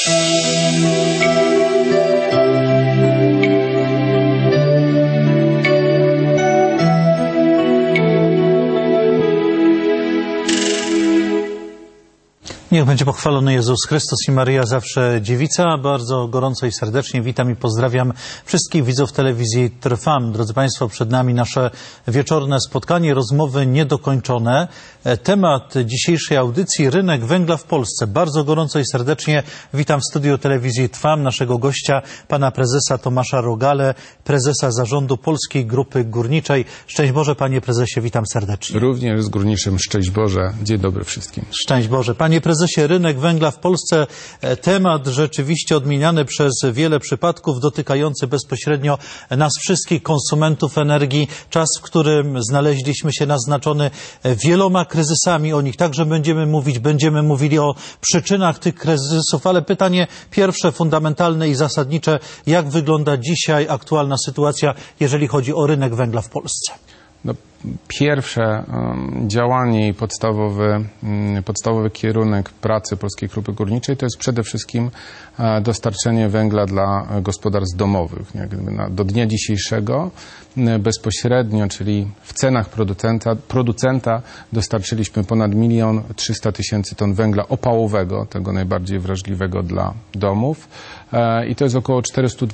Niech będzie pochwalony Jezus Chrystus i Maryja zawsze dziewica. Bardzo gorąco i serdecznie witam i pozdrawiam wszystkich widzów telewizji Trwam. Drodzy Państwo, przed nami nasze wieczorne spotkanie, rozmowy niedokończone. Temat dzisiejszej audycji: rynek węgla w Polsce. Bardzo gorąco i serdecznie witam w studiu telewizji Trwam naszego gościa, pana prezesa Tomasza Rogale, prezesa zarządu Polskiej Grupy Górniczej. Szczęść Boże, panie prezesie, witam serdecznie. Również z górniczym szczęść Boże. Dzień dobry wszystkim. Szczęść Boże. Panie prezesie, rynek węgla w Polsce, temat rzeczywiście odmieniany przez wiele przypadków, dotykający bezpośrednio nas wszystkich, konsumentów energii. Czas, w którym znaleźliśmy się naznaczony wieloma kryzysami. O nich także będziemy mówili o przyczynach tych kryzysów, ale pytanie pierwsze, fundamentalne i zasadnicze: jak wygląda dzisiaj aktualna sytuacja, jeżeli chodzi o rynek węgla w Polsce? No, pierwsze działanie i podstawowy kierunek pracy Polskiej Grupy Górniczej to jest przede wszystkim dostarczenie węgla dla gospodarstw domowych. Do dnia dzisiejszego bezpośrednio, czyli w cenach producenta dostarczyliśmy ponad 1 300 000 ton węgla opałowego, tego najbardziej wrażliwego dla domów, i to jest około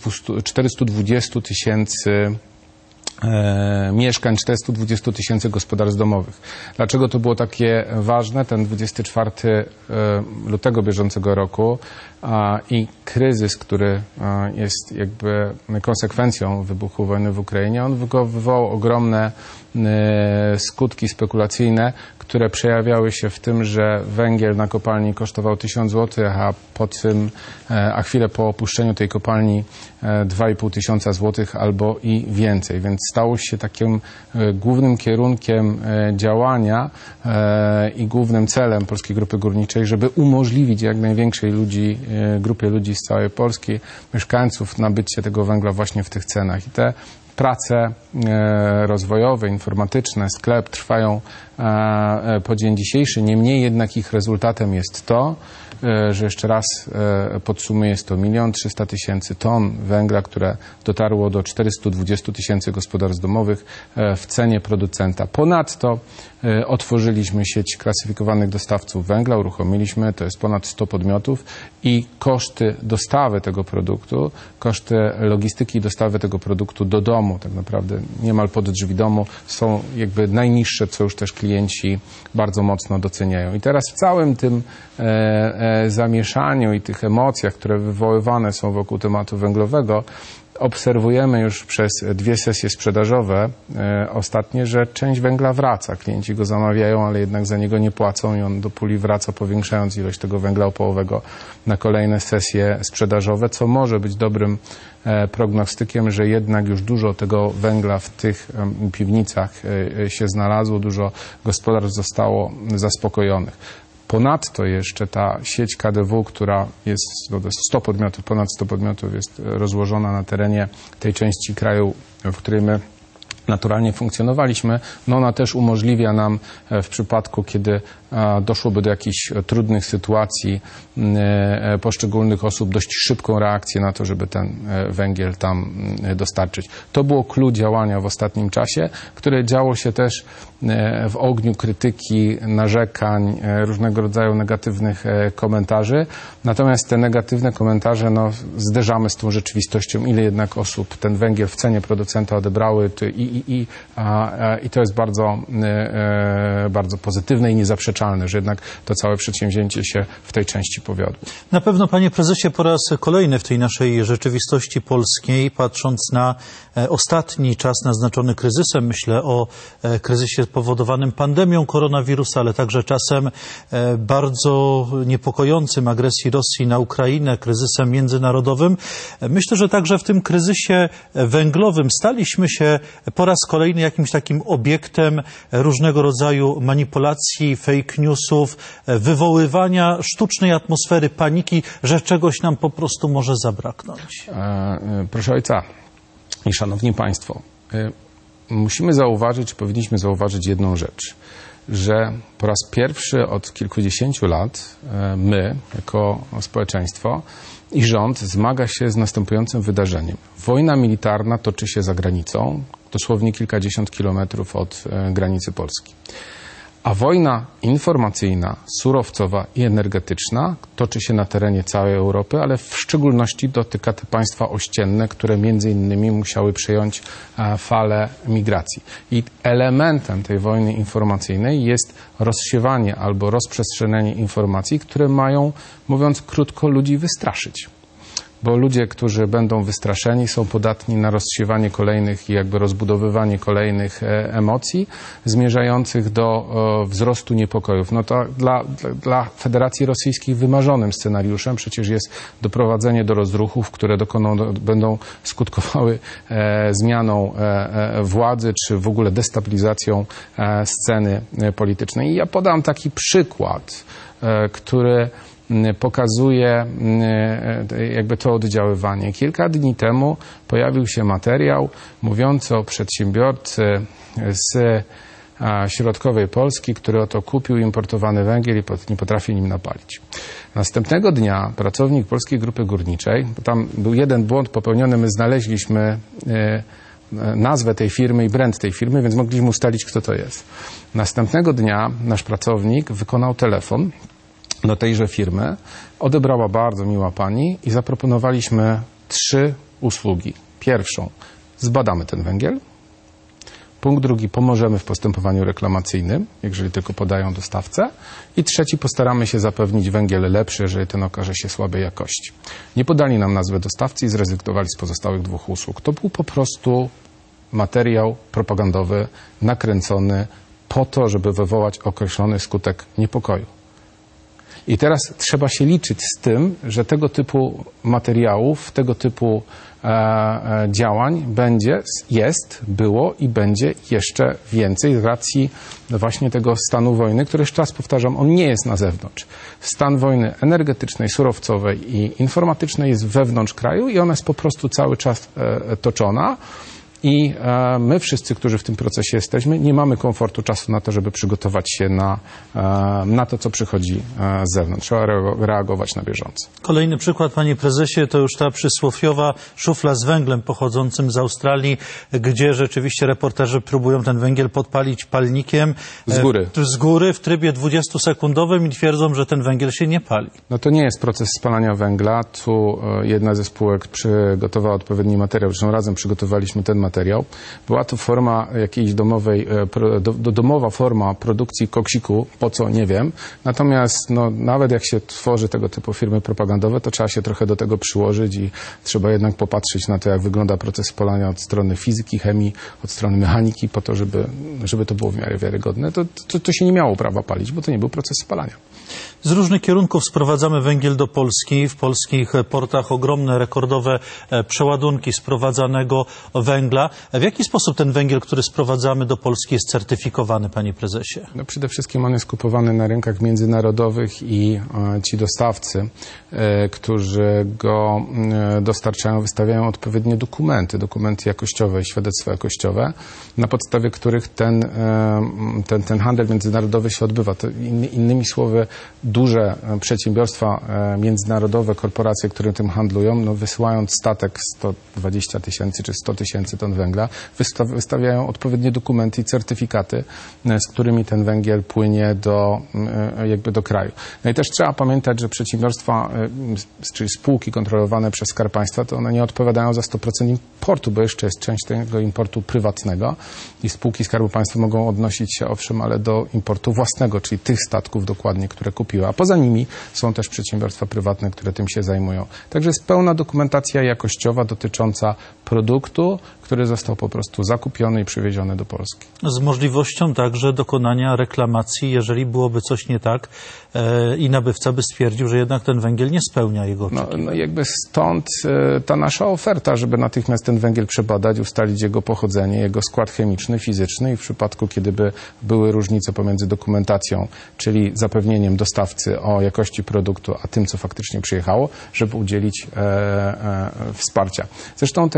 420 000 mieszkań, 420 000 gospodarstw domowych. Dlaczego to było takie ważne? Ten 24 lutego bieżącego roku i kryzys, który jest jakby konsekwencją wybuchu wojny w Ukrainie, on wywołał ogromne skutki spekulacyjne, które przejawiały się w tym, że węgiel na kopalni kosztował 1000 zł, a chwilę po opuszczeniu tej kopalni 2500 zł albo i więcej. Więc stało się takim głównym kierunkiem działania i głównym celem Polskiej Grupy Górniczej, żeby umożliwić jak największej grupie ludzi z całej Polski, mieszkańców, nabycie tego węgla właśnie w tych cenach. I te prace rozwojowe, informatyczne, sklep trwają po dzień dzisiejszy. Niemniej jednak ich rezultatem jest to, że jeszcze raz podsumuję, jest to 1 300 000 ton węgla, które dotarło do 420 000 gospodarstw domowych w cenie producenta. Ponadto otworzyliśmy sieć klasyfikowanych dostawców węgla, uruchomiliśmy, to jest ponad 100 podmiotów i koszty dostawy tego produktu, koszty logistyki i dostawy tego produktu do domu, tak naprawdę niemal pod drzwi domu, są jakby najniższe, co już też klienci bardzo mocno doceniają. I teraz w całym tym zamieszaniu i tych emocjach, które wywoływane są wokół tematu węglowego, obserwujemy już przez 2 sesje sprzedażowe ostatnie, że część węgla wraca. Klienci go zamawiają, ale jednak za niego nie płacą i on do puli wraca, powiększając ilość tego węgla opałowego na kolejne sesje sprzedażowe, co może być dobrym prognostykiem, że jednak już dużo tego węgla w tych piwnicach się znalazło, dużo gospodarstw zostało zaspokojonych. Ponadto jeszcze ta sieć KDW, która jest, to jest 100 podmiotów, ponad 100 podmiotów, jest rozłożona na terenie tej części kraju, w której my naturalnie funkcjonowaliśmy, no ona też umożliwia nam w przypadku, kiedy doszłoby do jakichś trudnych sytuacji poszczególnych osób, dość szybką reakcję na to, żeby ten węgiel tam dostarczyć. To było clue działania w ostatnim czasie, które działo się też w ogniu krytyki, narzekań, różnego rodzaju negatywnych komentarzy. Natomiast te negatywne komentarze zderzamy z tą rzeczywistością, ile jednak osób ten węgiel w cenie producenta odebrały i to jest bardzo pozytywne i niezaprzeczalne, że jednak to całe przedsięwzięcie się w tej części powiodło. Na pewno, panie prezesie, po raz kolejny w tej naszej rzeczywistości polskiej, patrząc na ostatni czas naznaczony kryzysem, myślę o kryzysie spowodowanym pandemią koronawirusa, ale także czasem bardzo niepokojącym agresji Rosji na Ukrainę, kryzysem międzynarodowym. Myślę, że także w tym kryzysie węglowym staliśmy się po raz kolejny jakimś takim obiektem różnego rodzaju manipulacji, fake newsów, wywoływania sztucznej atmosfery paniki, że czegoś nam po prostu może zabraknąć. Proszę ojca i szanowni państwo, musimy zauważyć, powinniśmy zauważyć jedną rzecz. że po raz pierwszy od kilkudziesięciu lat my, jako społeczeństwo i rząd, zmaga się z następującym wydarzeniem. Wojna militarna toczy się za granicą, dosłownie kilkadziesiąt kilometrów od granicy Polski. A wojna informacyjna, surowcowa i energetyczna toczy się na terenie całej Europy, ale w szczególności dotyka te państwa ościenne, które między innymi musiały przejąć falę migracji. I elementem tej wojny informacyjnej jest rozsiewanie albo rozprzestrzenianie informacji, które mają, mówiąc krótko, ludzi wystraszyć. Bo ludzie, którzy będą wystraszeni, są podatni na rozsiewanie kolejnych i jakby rozbudowywanie kolejnych emocji zmierzających do wzrostu niepokojów. No to dla Federacji Rosyjskiej wymarzonym scenariuszem przecież jest doprowadzenie do rozruchów, które będą skutkowały zmianą władzy, czy w ogóle destabilizacją sceny politycznej. I ja podam taki przykład, który pokazuje jakby to oddziaływanie. Kilka dni temu pojawił się materiał mówiący o przedsiębiorcy z środkowej Polski, który oto kupił importowany węgiel i nie potrafi nim napalić. Następnego dnia pracownik Polskiej Grupy Górniczej, bo tam był jeden błąd popełniony, my znaleźliśmy nazwę tej firmy i brand tej firmy, więc mogliśmy ustalić, kto to jest. Następnego dnia nasz pracownik wykonał telefon do tejże firmy, odebrała bardzo miła pani i zaproponowaliśmy 3 usługi. Pierwszą, zbadamy ten węgiel. Punkt drugi, pomożemy w postępowaniu reklamacyjnym, jeżeli tylko podają dostawcę. I trzeci, postaramy się zapewnić węgiel lepszy, jeżeli ten okaże się słabej jakości. Nie podali nam nazwy dostawcy i zrezygnowali z pozostałych 2 usług. To był po prostu materiał propagandowy, nakręcony po to, żeby wywołać określony skutek niepokoju. I teraz trzeba się liczyć z tym, że tego typu materiałów, tego typu działań było i będzie jeszcze więcej z racji właśnie tego stanu wojny, który jeszcze raz powtarzam, on nie jest na zewnątrz. Stan wojny energetycznej, surowcowej i informatycznej jest wewnątrz kraju i ona jest po prostu cały czas toczona. I my wszyscy, którzy w tym procesie jesteśmy, nie mamy komfortu czasu na to, żeby przygotować się na to, co przychodzi z zewnątrz. Trzeba reagować na bieżąco. Kolejny przykład, panie prezesie, to już ta przysłowiowa szufla z węglem pochodzącym z Australii, gdzie rzeczywiście reporterzy próbują ten węgiel podpalić palnikiem z góry w trybie 20-sekundowym i twierdzą, że ten węgiel się nie pali. No to nie jest proces spalania węgla. Tu jedna ze spółek przygotowała odpowiedni materiał. Zresztą razem przygotowaliśmy ten materiał. Była to forma jakiejś domowa forma produkcji koksiku, po co nie wiem. Natomiast nawet jak się tworzy tego typu firmy propagandowe, to trzeba się trochę do tego przyłożyć i trzeba jednak popatrzeć na to, jak wygląda proces spalania od strony fizyki, chemii, od strony mechaniki, po to, żeby to było w miarę wiarygodne. To się nie miało prawa palić, bo to nie był proces spalania. Z różnych kierunków sprowadzamy węgiel do Polski. W polskich portach ogromne, rekordowe przeładunki sprowadzanego węgla. W jaki sposób ten węgiel, który sprowadzamy do Polski, jest certyfikowany, panie prezesie? No przede wszystkim on jest kupowany na rynkach międzynarodowych i ci dostawcy, którzy go dostarczają, wystawiają odpowiednie dokumenty jakościowe i świadectwa jakościowe, na podstawie których ten handel międzynarodowy się odbywa. To innymi słowy, duże przedsiębiorstwa międzynarodowe, korporacje, które tym handlują, wysyłając statek 120 000 czy 100 000 ton węgla, wystawiają odpowiednie dokumenty i certyfikaty, z którymi ten węgiel płynie do kraju. No i też trzeba pamiętać, że przedsiębiorstwa, czyli spółki kontrolowane przez Skarb Państwa, to one nie odpowiadają za 100% importu, bo jeszcze jest część tego importu prywatnego i spółki Skarbu Państwa mogą odnosić się, owszem, ale do importu własnego, czyli tych statków dokładnie, które kupiły. A poza nimi są też przedsiębiorstwa prywatne, które tym się zajmują. Także jest pełna dokumentacja jakościowa dotycząca produktu, który został po prostu zakupiony i przywieziony do Polski. Z możliwością także dokonania reklamacji, jeżeli byłoby coś nie tak i nabywca by stwierdził, że jednak ten węgiel nie spełnia jego oczekiwań. No jakby stąd ta nasza oferta, żeby natychmiast ten węgiel przebadać, ustalić jego pochodzenie, jego skład chemiczny, fizyczny i w przypadku, kiedy by były różnice pomiędzy dokumentacją, czyli zapewnieniem dostawcy o jakości produktu, a tym, co faktycznie przyjechało, żeby udzielić wsparcia. Zresztą te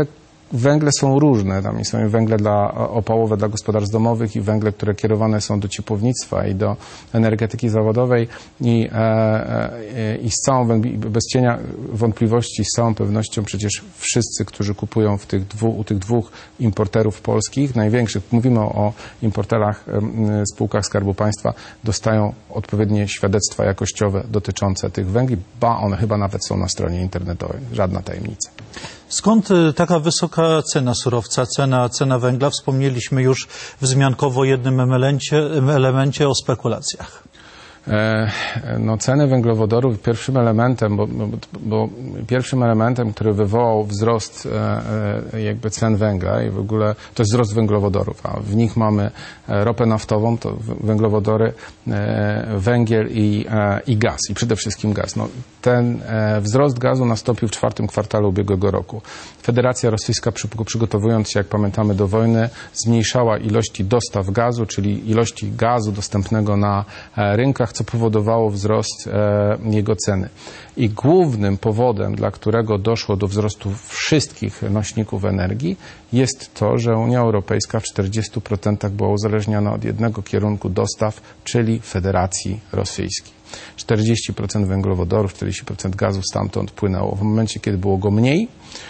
węgle są różne. Tam są węgle opałowe dla gospodarstw domowych i węgle, które kierowane są do ciepłownictwa i do energetyki zawodowej i z całą, bez cienia wątpliwości, z całą pewnością przecież wszyscy, którzy kupują u tych dwóch importerów polskich, największych, mówimy o importerach, spółkach Skarbu Państwa, dostają odpowiednie świadectwa jakościowe dotyczące tych węgli, one chyba nawet są na stronie internetowej, żadna tajemnica. Skąd taka wysoka cena surowca, cena węgla? Wspomnieliśmy już wzmiankowo o jednym elemencie, o spekulacjach. No, ceny węglowodorów pierwszym elementem, bo pierwszym elementem, który wywołał wzrost jakby cen węgla i w ogóle to jest wzrost węglowodorów, a w nich mamy ropę naftową, to węglowodory, węgiel i gaz, i przede wszystkim gaz. No, ten wzrost gazu nastąpił w 4. kwartale ubiegłego roku. Federacja Rosyjska, przygotowując się, jak pamiętamy, do wojny, zmniejszała ilości dostaw gazu, czyli ilości gazu dostępnego na rynkach, co powodowało wzrost jego ceny. I głównym powodem, dla którego doszło do wzrostu wszystkich nośników energii, jest to, że Unia Europejska w 40% była uzależniona od jednego kierunku dostaw, czyli Federacji Rosyjskiej. 40% węglowodorów, 40% gazu stamtąd płynęło. W momencie, kiedy było go mniej,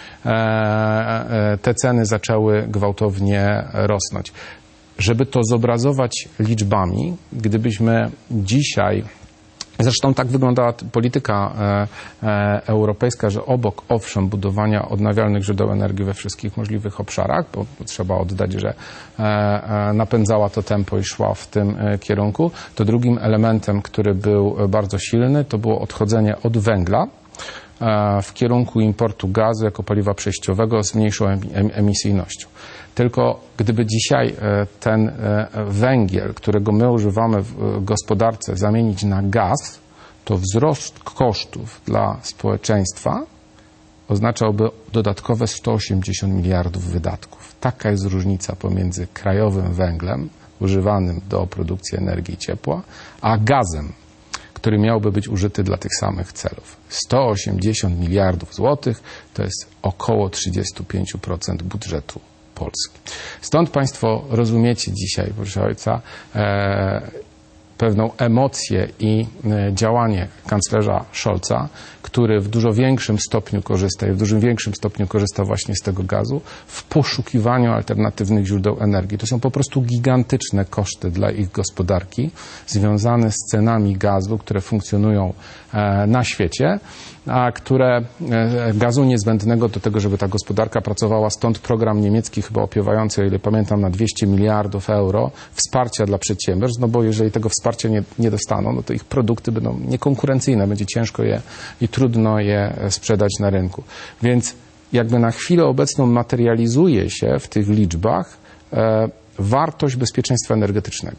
te ceny zaczęły gwałtownie rosnąć. Żeby to zobrazować liczbami, gdybyśmy dzisiaj, zresztą tak wyglądała polityka europejska, że obok, owszem, budowania odnawialnych źródeł energii we wszystkich możliwych obszarach, bo trzeba oddać, że napędzała to tempo i szła w tym kierunku, to drugim elementem, który był bardzo silny, to było odchodzenie od węgla w kierunku importu gazu jako paliwa przejściowego z mniejszą emisyjnością. Tylko gdyby dzisiaj ten węgiel, którego my używamy w gospodarce, zamienić na gaz, to wzrost kosztów dla społeczeństwa oznaczałby dodatkowe 180 miliardów wydatków. Taka jest różnica pomiędzy krajowym węglem używanym do produkcji energii i ciepła, a gazem, który miałby być użyty dla tych samych celów. 180 miliardów złotych to jest około 35% budżetu Polski. Stąd Państwo rozumiecie dzisiaj, proszę Ojca, pewną emocję i działanie kanclerza Scholza, który w dużo większym stopniu korzysta i w dużo większym stopniu korzysta właśnie z tego gazu w poszukiwaniu alternatywnych źródeł energii. To są po prostu gigantyczne koszty dla ich gospodarki związane z cenami gazu, które funkcjonują na świecie, a które gazu niezbędnego do tego, żeby ta gospodarka pracowała. Stąd program niemiecki chyba opiewający, o ile pamiętam, na 200 miliardów euro wsparcia dla przedsiębiorstw, no bo jeżeli tego wsparcia nie dostaną, no to ich produkty będą niekonkurencyjne, będzie ciężko je i trudno je sprzedać na rynku. Więc jakby na chwilę obecną materializuje się w tych liczbach wartość bezpieczeństwa energetycznego.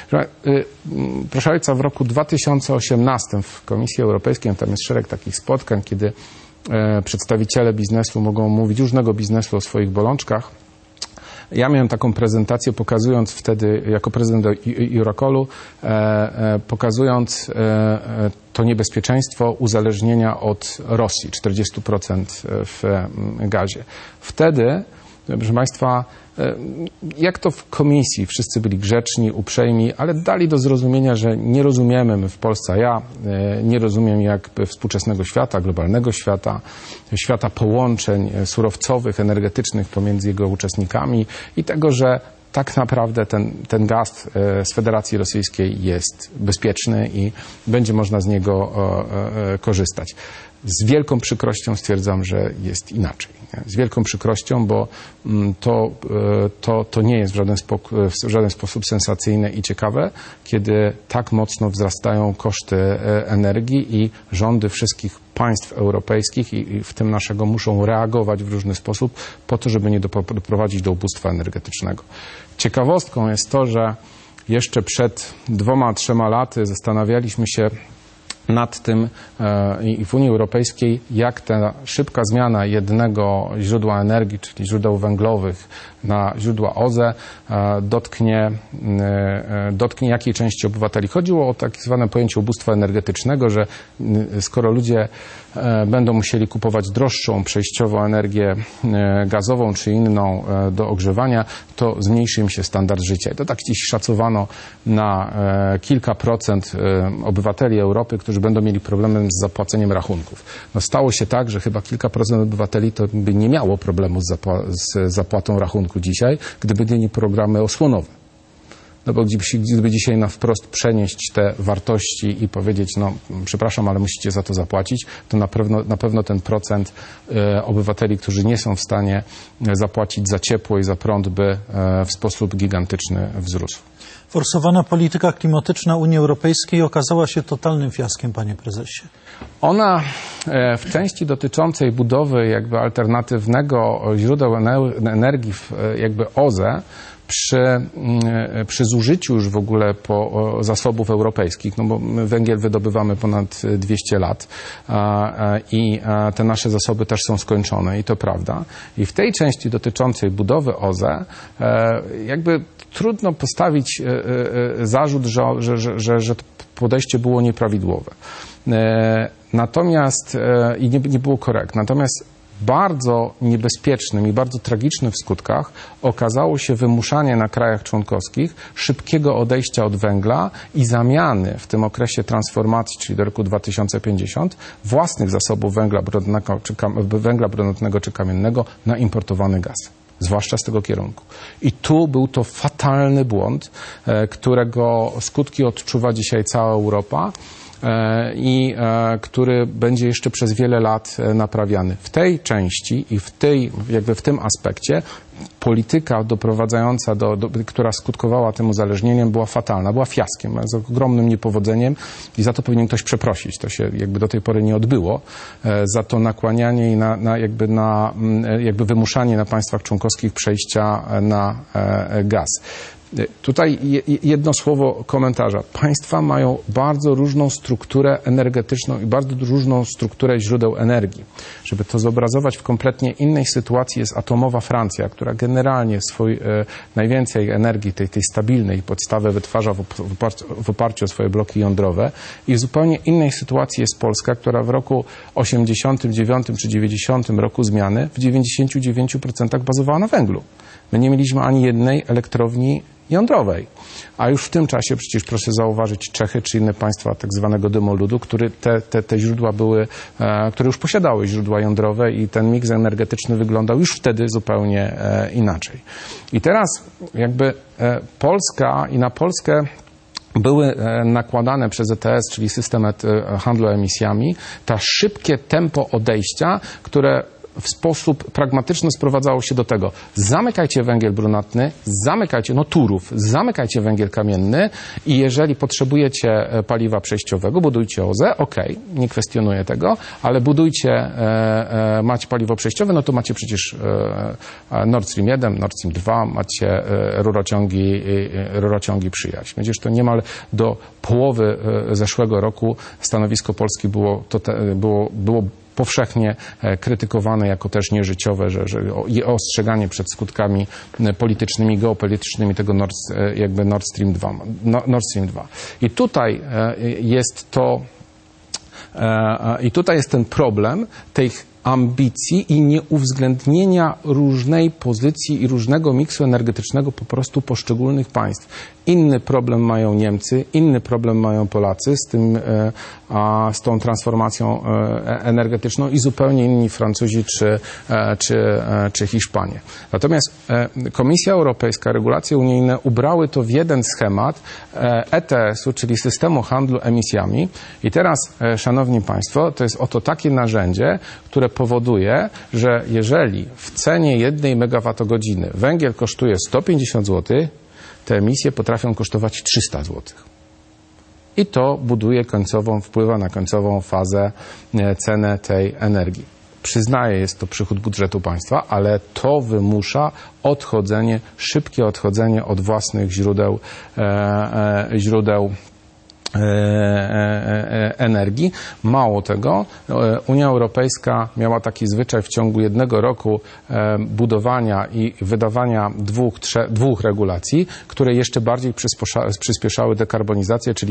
Proszę Ojca, w roku 2018 w Komisji Europejskiej, tam jest szereg takich spotkań, kiedy przedstawiciele biznesu mogą mówić, różnego biznesu, o swoich bolączkach. Ja miałem taką prezentację, pokazując wtedy, jako prezydent Eurocallu, pokazując to niebezpieczeństwo uzależnienia od Rosji, 40% w gazie. Wtedy, proszę Państwa, jak to w komisji, wszyscy byli grzeczni, uprzejmi, ale dali do zrozumienia, że nie rozumiemy, my w Polsce, a ja nie rozumiem jakby współczesnego świata, globalnego świata, świata połączeń surowcowych, energetycznych pomiędzy jego uczestnikami i tego, że tak naprawdę ten gaz z Federacji Rosyjskiej jest bezpieczny i będzie można z niego korzystać. Z wielką przykrością stwierdzam, że jest inaczej. Z wielką przykrością, bo to nie jest w żaden sposób sensacyjne i ciekawe, kiedy tak mocno wzrastają koszty energii i rządy wszystkich państw europejskich i w tym naszego muszą reagować w różny sposób po to, żeby nie doprowadzić do ubóstwa energetycznego. Ciekawostką jest to, że jeszcze przed 2-3 laty zastanawialiśmy się, nad tym i w Unii Europejskiej, jak ta szybka zmiana jednego źródła energii, czyli źródeł węglowych, na źródła OZE dotknie jakiej części obywateli. Chodziło o tak zwane pojęcie ubóstwa energetycznego, że skoro ludzie będą musieli kupować droższą przejściowo energię gazową czy inną do ogrzewania, to zmniejszy im się standard życia. I to tak dziś szacowano na kilka procent obywateli Europy, którzy będą mieli problemy z zapłaceniem rachunków. No stało się tak, że chyba kilka procent obywateli to by nie miało problemu z zapłatą rachunku dzisiaj, gdyby nie programy osłonowe. No bo gdyby dzisiaj na wprost przenieść te wartości i powiedzieć, no przepraszam, ale musicie za to zapłacić, to na pewno ten procent obywateli, którzy nie są w stanie zapłacić za ciepło i za prąd, by w sposób gigantyczny wzrósł. Forsowana polityka klimatyczna Unii Europejskiej okazała się totalnym fiaskiem, panie prezesie. Ona w części dotyczącej budowy jakby alternatywnego źródeł energii, jakby OZE, przy zużyciu już w ogóle zasobów europejskich, no bo my węgiel wydobywamy ponad 200 lat i te nasze zasoby też są skończone i to prawda. I w tej części dotyczącej budowy OZE jakby trudno postawić zarzut, że to podejście było nieprawidłowe. Natomiast i nie było korektne. Natomiast bardzo niebezpiecznym i bardzo tragicznym w skutkach okazało się wymuszanie na krajach członkowskich szybkiego odejścia od węgla i zamiany w tym okresie transformacji, czyli do roku 2050, własnych zasobów węgla brunatnego czy kamiennego na importowany gaz. Zwłaszcza z tego kierunku. I tu był to fatalny błąd, którego skutki odczuwa dzisiaj cała Europa i który będzie jeszcze przez wiele lat naprawiany. W tej części i w tym aspekcie polityka doprowadzająca która skutkowała tym uzależnieniem, była fatalna, była fiaskiem, z ogromnym niepowodzeniem i za to powinien ktoś przeprosić. To się jakby do tej pory nie odbyło. Za to nakłanianie i jakby wymuszanie na państwach członkowskich przejścia na gaz. Tutaj jedno słowo komentarza. Państwa mają bardzo różną strukturę energetyczną i bardzo różną strukturę źródeł energii. Żeby to zobrazować w kompletnie innej sytuacji jest atomowa Francja, która generalnie najwięcej energii tej stabilnej podstawy wytwarza w oparciu o swoje bloki jądrowe i w zupełnie innej sytuacji jest Polska, która w roku 89 czy 90 roku zmiany w 99% bazowała na węglu. My nie mieliśmy ani jednej elektrowni jądrowej. A już w tym czasie przecież proszę zauważyć Czechy czy inne państwa tak zwanego dymoludu, które te źródła które już posiadały źródła jądrowe i ten miks energetyczny wyglądał już wtedy zupełnie inaczej. I teraz jakby Polska i na Polskę były nakładane przez ETS, czyli system handlu emisjami, ta szybkie tempo odejścia, które w sposób pragmatyczny sprowadzało się do tego: zamykajcie węgiel brunatny, zamykajcie Turów, zamykajcie węgiel kamienny i jeżeli potrzebujecie paliwa przejściowego, budujcie OZE, nie kwestionuję tego, ale budujcie, macie paliwo przejściowe, no to macie przecież Nord Stream 1, Nord Stream 2, macie rurociągi przyjaźń. Przecież to niemal do połowy zeszłego roku stanowisko Polski było powszechnie krytykowane jako też nieżyciowe, i ostrzeganie przed skutkami politycznymi, geopolitycznymi tego Nord Stream 2. I tutaj jest ten problem tych ambicji i nieuwzględnienia różnej pozycji i różnego miksu energetycznego po prostu poszczególnych państw. Inny problem mają Niemcy, inny problem mają Polacy z tą transformacją energetyczną i zupełnie inni Francuzi czy Hiszpanie. Natomiast Komisja Europejska, regulacje unijne ubrały to w jeden schemat ETS-u, czyli systemu handlu emisjami. I teraz, szanowni państwo, to jest oto takie narzędzie, które powoduje, że jeżeli w cenie 1 megawattogodziny węgiel kosztuje 150 zł, te emisje potrafią kosztować 300 zł. I to buduje wpływa na końcową fazę, cenę tej energii. Przyznaję, jest to przychód budżetu państwa, ale to wymusza szybkie odchodzenie od własnych źródeł energii. Mało tego, Unia Europejska miała taki zwyczaj w ciągu jednego roku budowania i wydawania dwóch regulacji, które jeszcze bardziej przyspieszały dekarbonizację, czyli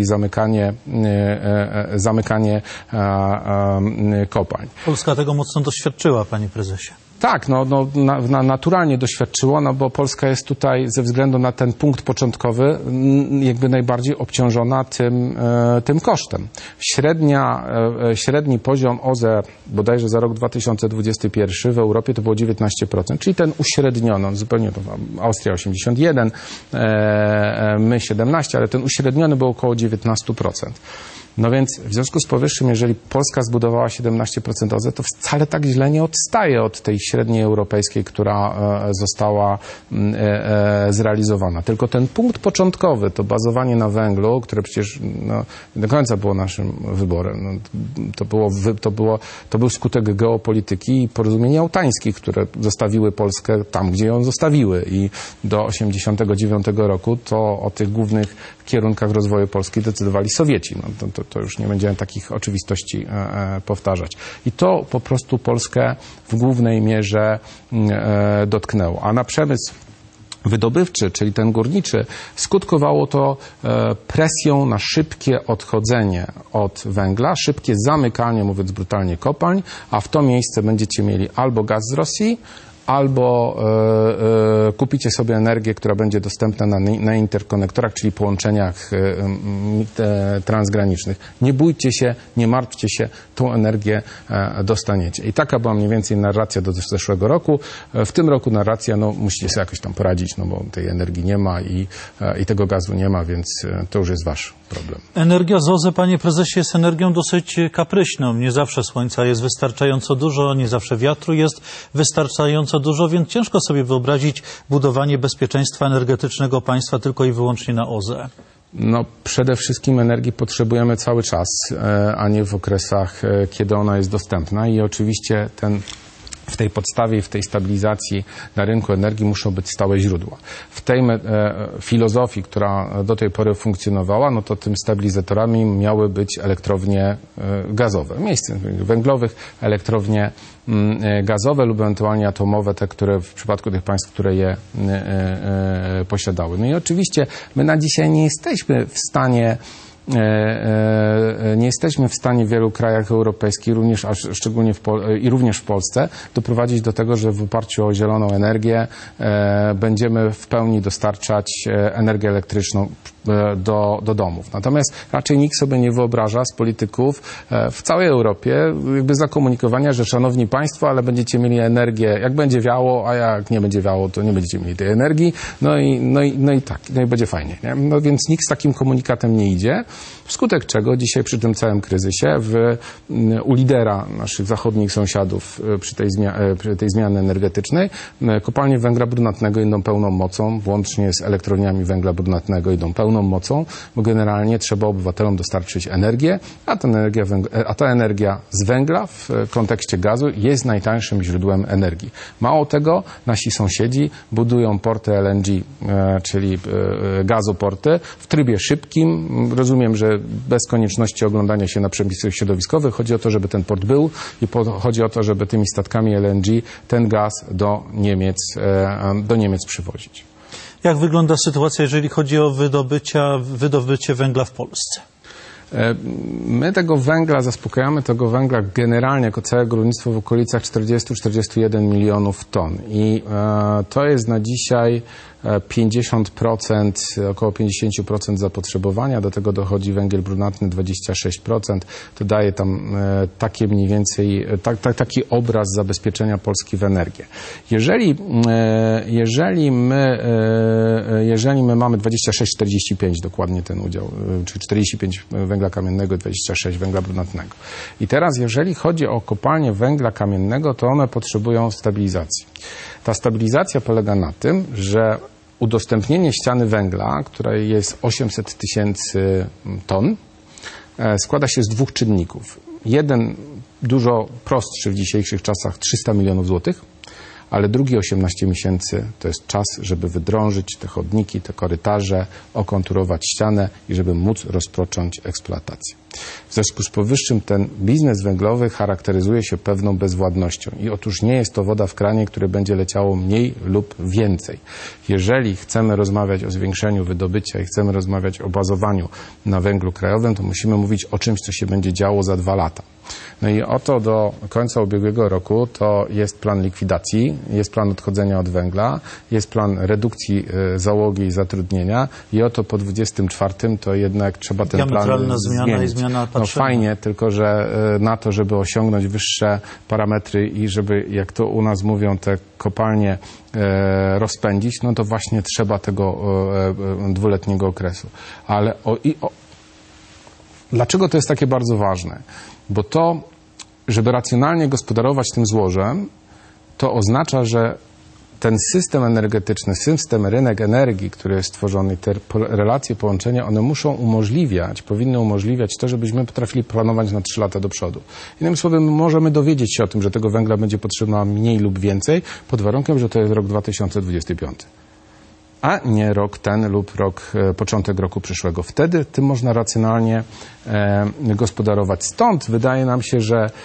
zamykanie kopalń. Polska tego mocno doświadczyła, panie prezesie. Tak, naturalnie doświadczyło, no bo Polska jest tutaj ze względu na ten punkt początkowy jakby najbardziej obciążona tym kosztem. Średni poziom OZE bodajże za rok 2021 w Europie to było 19%, czyli ten uśredniony, zupełnie Austria 81%, my 17%, ale ten uśredniony był około 19%. No więc w związku z powyższym, jeżeli Polska zbudowała 17% OZE, to wcale tak źle nie odstaje od tej średniej europejskiej, która została zrealizowana. Tylko ten punkt początkowy, to bazowanie na węglu, które przecież nie do końca było naszym wyborem. To był skutek geopolityki i porozumień jałtańskich, które zostawiły Polskę tam, gdzie ją zostawiły. I do 1989 roku to o tych głównych kierunkach rozwoju Polski decydowali Sowieci. No, to już nie będziemy takich oczywistości powtarzać. I to po prostu Polskę w głównej mierze dotknęło. A na przemysł wydobywczy, czyli ten górniczy, skutkowało to presją na szybkie odchodzenie od węgla, szybkie zamykanie, mówiąc brutalnie, kopalń, a w to miejsce będziecie mieli albo gaz z Rosji, albo kupicie sobie energię, która będzie dostępna na interkonektorach, czyli połączeniach transgranicznych. Nie bójcie się, nie martwcie się, tą energię dostaniecie. I taka była mniej więcej narracja do zeszłego roku. W tym roku narracja, musicie sobie jakoś tam poradzić, bo tej energii nie ma i tego gazu nie ma, więc to już jest wasz problem. Energia z OZE, panie prezesie, jest energią dosyć kapryśną. Nie zawsze słońca jest wystarczająco dużo, nie zawsze wiatru jest wystarczająco dużo, więc ciężko sobie wyobrazić budowanie bezpieczeństwa energetycznego państwa tylko i wyłącznie na OZE. Przede wszystkim energii potrzebujemy cały czas, a nie w okresach, kiedy ona jest dostępna i oczywiście w tej podstawie i w tej stabilizacji na rynku energii muszą być stałe źródła. W tej filozofii, która do tej pory funkcjonowała, to tym stabilizatorami miały być elektrownie gazowe. Miejsc węglowych, elektrownie gazowe lub ewentualnie atomowe, te, które w przypadku tych państw, które je posiadały. No i oczywiście my na dzisiaj nie jesteśmy w stanie w wielu krajach europejskich, również w Polsce, doprowadzić do tego, że w oparciu o zieloną energię będziemy w pełni dostarczać energię elektryczną do domów. Natomiast raczej nikt sobie nie wyobraża z polityków w całej Europie jakby zakomunikowania, że szanowni państwo, ale będziecie mieli energię, jak będzie wiało, a jak nie będzie wiało, to nie będziecie mieli tej energii, i będzie fajnie. Nie? Więc nikt z takim komunikatem nie idzie, wskutek czego dzisiaj przy tym całym kryzysie u lidera naszych zachodnich sąsiadów przy tej zmianie energetycznej kopalnie węgla brunatnego idą pełną mocą, włącznie z elektrowniami węgla brunatnego idą pełną mocą, bo generalnie trzeba obywatelom dostarczyć energię, a ta energia z węgla w kontekście gazu jest najtańszym źródłem energii. Mało tego, nasi sąsiedzi budują porty LNG, czyli gazoporty w trybie szybkim. Rozumiem, że bez konieczności oglądania się na przepisach środowiskowych. Chodzi o to, żeby ten port był i chodzi o to, żeby tymi statkami LNG ten gaz do Niemiec przywozić. Jak wygląda sytuacja, jeżeli chodzi o wydobycie węgla w Polsce? My zaspokajamy tego węgla generalnie jako całe górnictwo w okolicach 40-41 milionów ton. I to jest na dzisiaj 50%, około 50% zapotrzebowania. Do tego dochodzi węgiel brunatny 26%. To daje tam takie mniej więcej, taki obraz zabezpieczenia Polski w energię. Jeżeli my mamy 26-45 dokładnie ten udział, czyli 45 węgla kamiennego i 26 węgla brunatnego. I teraz jeżeli chodzi o kopalnie węgla kamiennego, to one potrzebują stabilizacji. Ta stabilizacja polega na tym, że udostępnienie ściany węgla, której jest 800 tysięcy ton, składa się z dwóch czynników. Jeden dużo prostszy w dzisiejszych czasach 300 milionów złotych, ale drugie 18 miesięcy to jest czas, żeby wydrążyć te chodniki, te korytarze, okonturować ścianę i żeby móc rozpocząć eksploatację. W związku z powyższym ten biznes węglowy charakteryzuje się pewną bezwładnością i otóż nie jest to woda w kranie, które będzie leciało mniej lub więcej. Jeżeli chcemy rozmawiać o zwiększeniu wydobycia i chcemy rozmawiać o bazowaniu na węglu krajowym, to musimy mówić o czymś, co się będzie działo za 2 lata. No i oto do końca ubiegłego roku to jest plan likwidacji, jest plan odchodzenia od węgla, jest plan redukcji załogi i zatrudnienia i oto po 24 to jednak trzeba ten plan zmiana i zmiana patrzenia. No fajnie, tylko że na to, żeby osiągnąć wyższe parametry i żeby, jak to u nas mówią, te kopalnie rozpędzić, no to właśnie trzeba tego 2-letniego okresu. Ale dlaczego to jest takie bardzo ważne? Bo to, żeby racjonalnie gospodarować tym złożem, to oznacza, że ten system energetyczny, system rynek energii, który jest stworzony, te relacje, połączenia, one powinny umożliwiać to, żebyśmy potrafili planować na 3 lata do przodu. Innymi słowy, możemy dowiedzieć się o tym, że tego węgla będzie potrzeba mniej lub więcej, pod warunkiem, że to jest rok 2025. A nie rok ten lub początek roku przyszłego. Wtedy tym można racjonalnie gospodarować. Stąd wydaje nam się,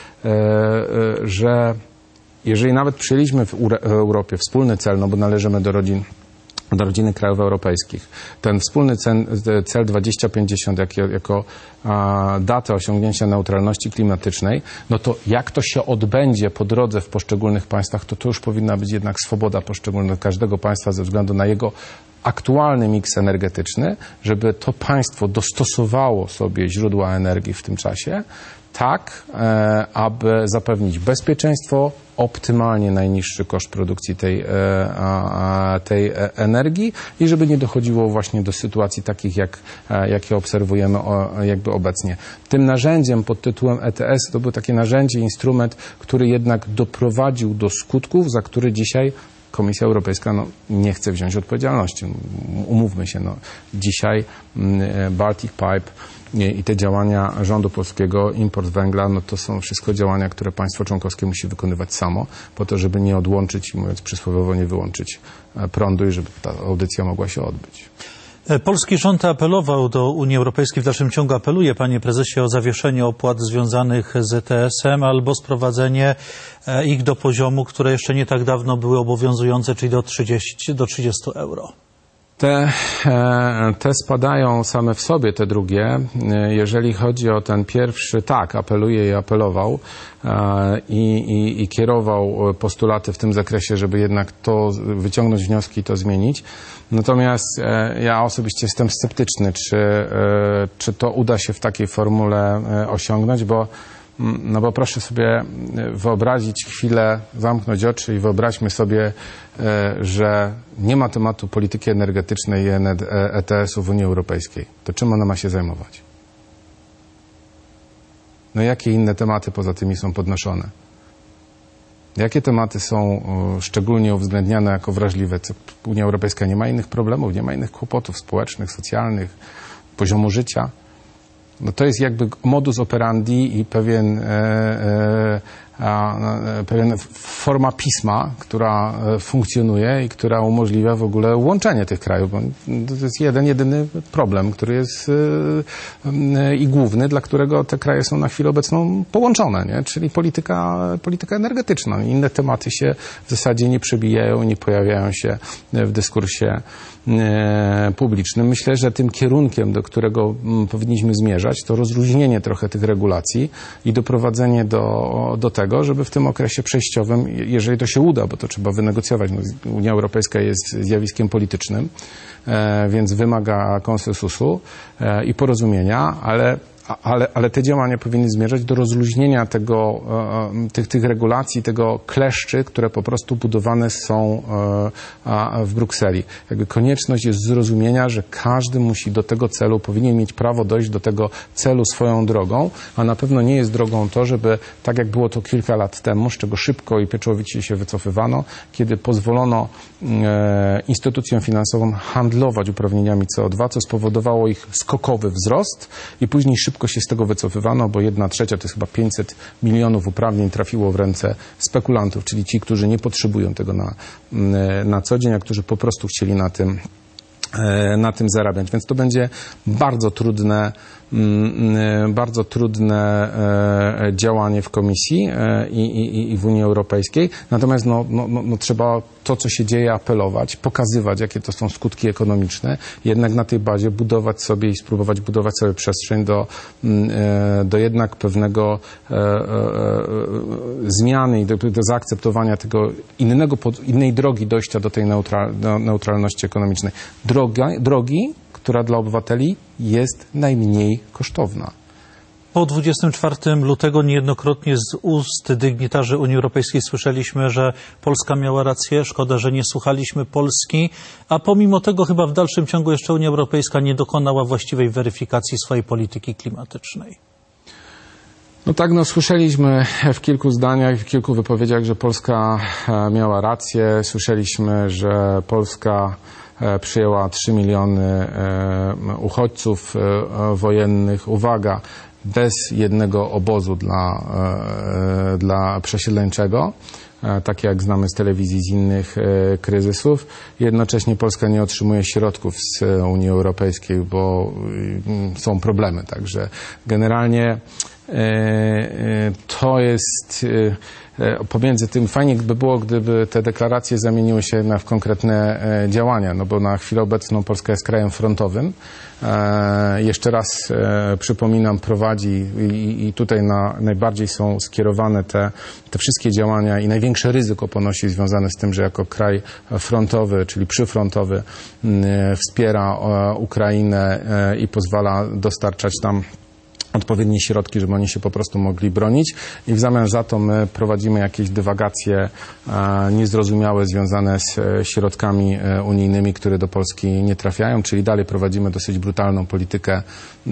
że jeżeli nawet przyjęliśmy w Europie wspólny cel, no bo należymy do rodziny krajów europejskich, ten wspólny cel 2050 jako datę osiągnięcia neutralności klimatycznej, no to jak to się odbędzie po drodze w poszczególnych państwach, to już powinna być jednak swoboda każdego państwa ze względu na jego aktualny miks energetyczny, żeby to państwo dostosowało sobie źródła energii w tym czasie, tak, aby zapewnić bezpieczeństwo, optymalnie najniższy koszt produkcji tej energii i żeby nie dochodziło właśnie do sytuacji takich, jakie obserwujemy jakby obecnie. Tym narzędziem pod tytułem ETS to był takie narzędzie, instrument, który jednak doprowadził do skutków, za które dzisiaj Komisja Europejska nie chce wziąć odpowiedzialności. Umówmy się, dzisiaj Baltic Pipe i te działania rządu polskiego, import węgla, no to są wszystko działania, które państwo członkowskie musi wykonywać samo, po to, żeby nie odłączyć, mówiąc przysłowiowo, nie wyłączyć prądu i żeby ta audycja mogła się odbyć. Polski rząd apelował do Unii Europejskiej, w dalszym ciągu apeluje, panie prezesie, o zawieszenie opłat związanych z ETS-em albo sprowadzenie ich do poziomu, które jeszcze nie tak dawno były obowiązujące, czyli do 30 euro. Te spadają same w sobie, te drugie. Jeżeli chodzi o ten pierwszy, tak, apeluje i apelował i kierował postulaty w tym zakresie, żeby jednak to wyciągnąć wnioski i to zmienić. Natomiast ja osobiście jestem sceptyczny, czy to uda się w takiej formule osiągnąć, bo proszę sobie wyobrazić chwilę, zamknąć oczy i wyobraźmy sobie, że nie ma tematu polityki energetycznej i ETS-u w Unii Europejskiej. To czym ona ma się zajmować? No jakie inne tematy poza tymi są podnoszone? Jakie tematy są szczególnie uwzględniane jako wrażliwe? Unia Europejska nie ma innych problemów, nie ma innych kłopotów społecznych, socjalnych, poziomu życia? No to jest jakby modus operandi i pewien forma pisma, która funkcjonuje i która umożliwia w ogóle łączenie tych krajów. To jest jedyny problem, który jest i główny, dla którego te kraje są na chwilę obecną połączone, nie? Czyli polityka energetyczna. Inne tematy się w zasadzie nie przebijają, nie pojawiają się w dyskursie publicznym. Myślę, że tym kierunkiem, do którego powinniśmy zmierzać, to rozluźnienie trochę tych regulacji i doprowadzenie do tego, żeby w tym okresie przejściowym, jeżeli to się uda, bo to trzeba wynegocjować, Unia Europejska jest zjawiskiem politycznym, więc wymaga konsensusu i porozumienia, ale te działania powinny zmierzać do rozluźnienia tych regulacji, tego kleszczy, które po prostu budowane są w Brukseli. Jakby konieczność jest zrozumienia, że każdy musi do tego celu, powinien mieć prawo dojść do tego celu swoją drogą, a na pewno nie jest drogą to, żeby tak jak było to kilka lat temu, z czego szybko i pieczołowicie się wycofywano, kiedy pozwolono instytucjom finansowym handlować uprawnieniami CO2, co spowodowało ich skokowy wzrost i później szybko szybko się z tego wycofywano, bo 1/3, to jest chyba 500 milionów uprawnień trafiło w ręce spekulantów, czyli ci, którzy nie potrzebują tego na co dzień, a którzy po prostu chcieli na tym zarabiać. Więc to będzie bardzo trudne działanie w Komisji i w Unii Europejskiej. Natomiast trzeba to, co się dzieje, apelować, pokazywać, jakie to są skutki ekonomiczne, jednak na tej bazie budować sobie i spróbować budować sobie przestrzeń do jednak pewnego zmiany i do zaakceptowania tego innej drogi dojścia do tej neutralności ekonomicznej. Drogi, która dla obywateli jest najmniej kosztowna. Po 24 lutego niejednokrotnie z ust dygnitarzy Unii Europejskiej słyszeliśmy, że Polska miała rację, szkoda, że nie słuchaliśmy Polski, a pomimo tego chyba w dalszym ciągu jeszcze Unia Europejska nie dokonała właściwej weryfikacji swojej polityki klimatycznej. No tak, słyszeliśmy w kilku zdaniach, w kilku wypowiedziach, że Polska miała rację. Słyszeliśmy, że Polska przyjęła 3 miliony uchodźców wojennych. Uwaga, bez jednego obozu dla przesiedleńczego, takie jak znamy z telewizji z innych kryzysów. Jednocześnie Polska nie otrzymuje środków z Unii Europejskiej, bo są problemy. Także generalnie to jest pomiędzy tym, fajnie by było, gdyby te deklaracje zamieniły się w konkretne działania, bo na chwilę obecną Polska jest krajem frontowym. Jeszcze raz przypominam, prowadzi i tutaj najbardziej są skierowane te wszystkie działania i największe ryzyko ponosi związane z tym, że jako kraj frontowy, czyli przyfrontowy, wspiera Ukrainę i pozwala dostarczać tam odpowiednie środki, żeby oni się po prostu mogli bronić i w zamian za to my prowadzimy jakieś dywagacje niezrozumiałe związane z środkami unijnymi, które do Polski nie trafiają, czyli dalej prowadzimy dosyć brutalną politykę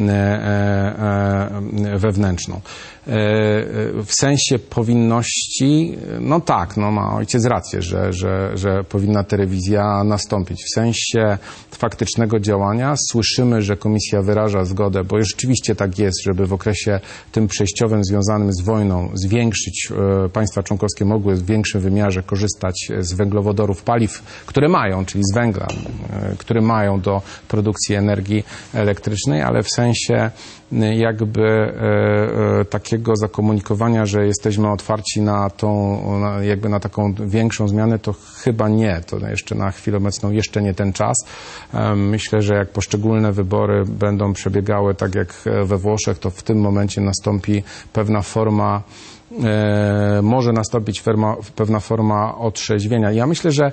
wewnętrzną. W sensie powinności, ma ojciec rację, że powinna ta rewizja nastąpić. W sensie faktycznego działania słyszymy, że Komisja wyraża zgodę, bo rzeczywiście tak jest, żeby w okresie tym przejściowym związanym z wojną zwiększyć, państwa członkowskie mogły w większym wymiarze korzystać z węglowodorów, paliw, które mają, czyli z węgla, które mają do produkcji energii elektrycznej, ale w sensie jakby takiego zakomunikowania, że jesteśmy otwarci na taką większą zmianę, to chyba nie. To jeszcze na chwilę obecną jeszcze nie ten czas. Myślę, że jak poszczególne wybory będą przebiegały tak jak we Włoszech, to w tym momencie nastąpi pewna forma, może nastąpić pewna forma otrzeźwienia. Ja myślę, że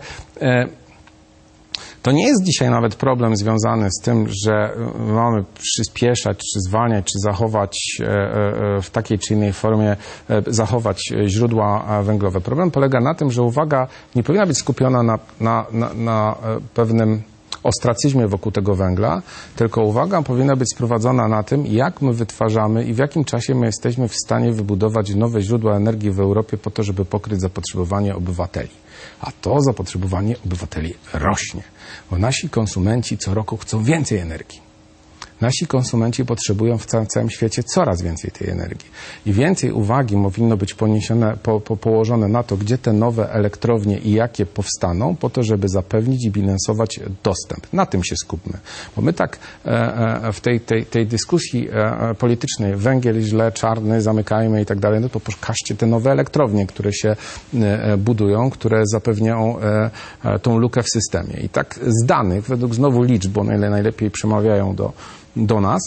to nie jest dzisiaj nawet problem związany z tym, że mamy przyspieszać, czy zwalniać, czy zachować w takiej czy innej formie, zachować źródła węglowe. Problem polega na tym, że uwaga nie powinna być skupiona na pewnym ostracyzmie wokół tego węgla, tylko uwaga powinna być sprowadzona na tym, jak my wytwarzamy i w jakim czasie my jesteśmy w stanie wybudować nowe źródła energii w Europie po to, żeby pokryć zapotrzebowanie obywateli. A to zapotrzebowanie obywateli rośnie, bo nasi konsumenci co roku chcą więcej energii. Nasi konsumenci potrzebują w całym świecie coraz więcej tej energii. I więcej uwagi powinno być położone na to, gdzie te nowe elektrownie i jakie powstaną, po to, żeby zapewnić i bilansować dostęp. Na tym się skupmy. Bo my tak w tej dyskusji politycznej, węgiel źle, czarny, zamykajmy i tak dalej, to pokażcie te nowe elektrownie, które się budują, które zapewniają tą lukę w systemie. I tak z danych, według znowu liczb, bo najlepiej przemawiają do nas,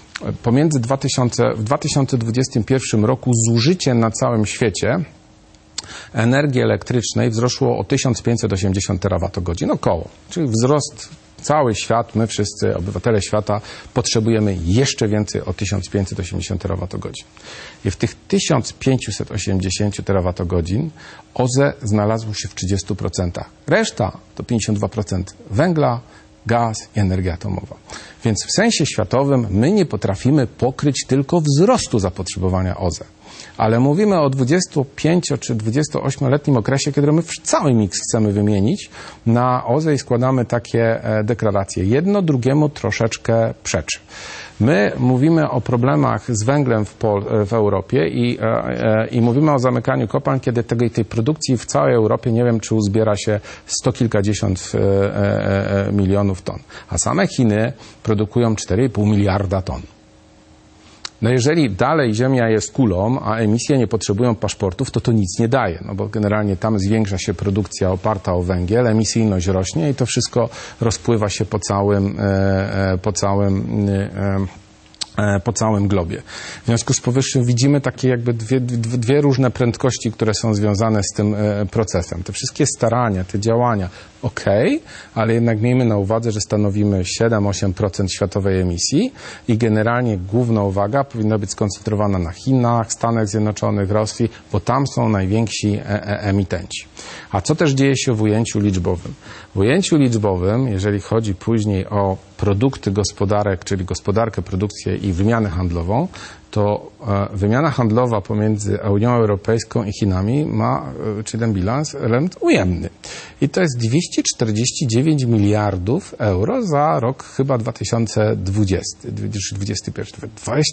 w 2021 roku zużycie na całym świecie energii elektrycznej wzrosło o 1580 terawatogodzin, około. Czyli wzrost, cały świat, my wszyscy, obywatele świata, potrzebujemy jeszcze więcej o 1580 terawatogodzin. I w tych 1580 terawatogodzin OZE znalazło się w 30%. Reszta to 52% węgla, gaz i energia atomowa. Więc w sensie światowym my nie potrafimy pokryć tylko wzrostu zapotrzebowania OZE. Ale mówimy o 25 czy 28-letnim okresie, kiedy my cały miks chcemy wymienić na OZE i składamy takie deklaracje. Jedno drugiemu troszeczkę przeczy. My mówimy o problemach z węglem w Europie i mówimy o zamykaniu kopalń, kiedy tej produkcji w całej Europie, nie wiem, czy uzbiera się 100 kilkadziesiąt milionów ton. A same Chiny produkują 4,5 miliarda ton. No jeżeli dalej Ziemia jest kulą, a emisje nie potrzebują paszportów, to nic nie daje, no bo generalnie tam zwiększa się produkcja oparta o węgiel, emisyjność rośnie i to wszystko rozpływa się po całym globie. W związku z powyższym widzimy takie jakby dwie różne prędkości, które są związane z tym procesem. Te wszystkie starania, te działania, ale jednak miejmy na uwadze, że stanowimy 7-8% światowej emisji i generalnie główna uwaga powinna być skoncentrowana na Chinach, Stanach Zjednoczonych, Rosji, bo tam są najwięksi emitenci. A co też dzieje się w ujęciu liczbowym? W ujęciu liczbowym, jeżeli chodzi później o produkty gospodarek, czyli gospodarkę, produkcję i wymianę handlową, to wymiana handlowa pomiędzy Unią Europejską i Chinami ma, czy ten bilans, element ujemny. I to jest 249 miliardów euro za rok chyba 2020, 2021.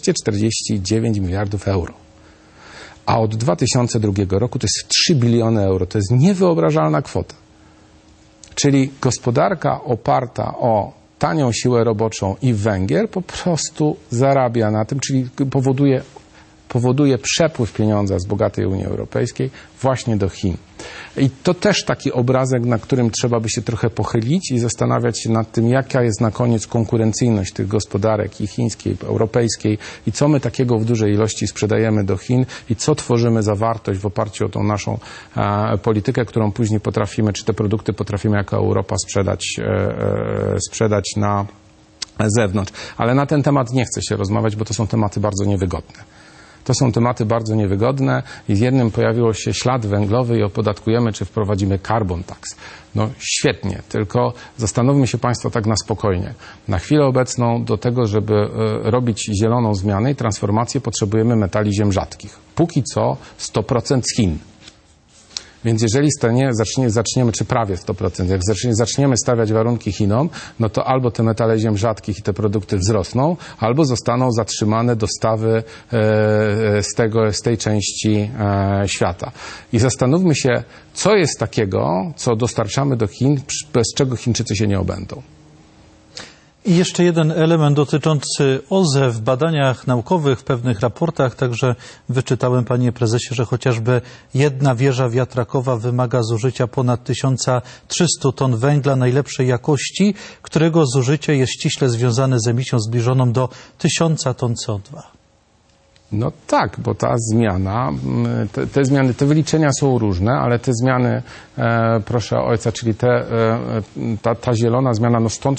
249 miliardów euro. A od 2002 roku to jest 3 biliony euro. To jest niewyobrażalna kwota. Czyli gospodarka oparta o tanią siłę roboczą i węgiel po prostu zarabia na tym, czyli powoduje przepływ pieniądza z bogatej Unii Europejskiej właśnie do Chin. I to też taki obrazek, na którym trzeba by się trochę pochylić i zastanawiać się nad tym, jaka jest na koniec konkurencyjność tych gospodarek i chińskiej, i europejskiej i co my takiego w dużej ilości sprzedajemy do Chin i co tworzymy za wartość w oparciu o tą naszą politykę, którą później potrafimy, czy te produkty potrafimy jako Europa sprzedać na zewnątrz. Ale na ten temat nie chcę się rozmawiać, bo to są tematy bardzo niewygodne. To są tematy bardzo niewygodne i z jednym pojawiło się ślad węglowy i opodatkujemy, czy wprowadzimy carbon tax. No świetnie, tylko zastanówmy się Państwo tak na spokojnie. Na chwilę obecną do tego, żeby robić zieloną zmianę i transformację, potrzebujemy metali ziem rzadkich. Póki co 100% z Chin. Więc jeżeli zaczniemy, czy prawie 100%, jak zaczniemy stawiać warunki Chinom, no to albo te metale ziem rzadkich i te produkty wzrosną, albo zostaną zatrzymane dostawy z tej części świata. I zastanówmy się, co jest takiego, co dostarczamy do Chin, bez czego Chińczycy się nie obędą. I jeszcze jeden element dotyczący OZE. W badaniach naukowych, w pewnych raportach także wyczytałem, panie prezesie, że chociażby jedna wieża wiatrakowa wymaga zużycia ponad 1300 ton węgla najlepszej jakości, którego zużycie jest ściśle związane z emisją zbliżoną do 1000 ton CO2. No tak, bo ta zmiana, te zmiany, te wyliczenia są różne, ale te zmiany, proszę ojca, czyli ta zielona zmiana, no stąd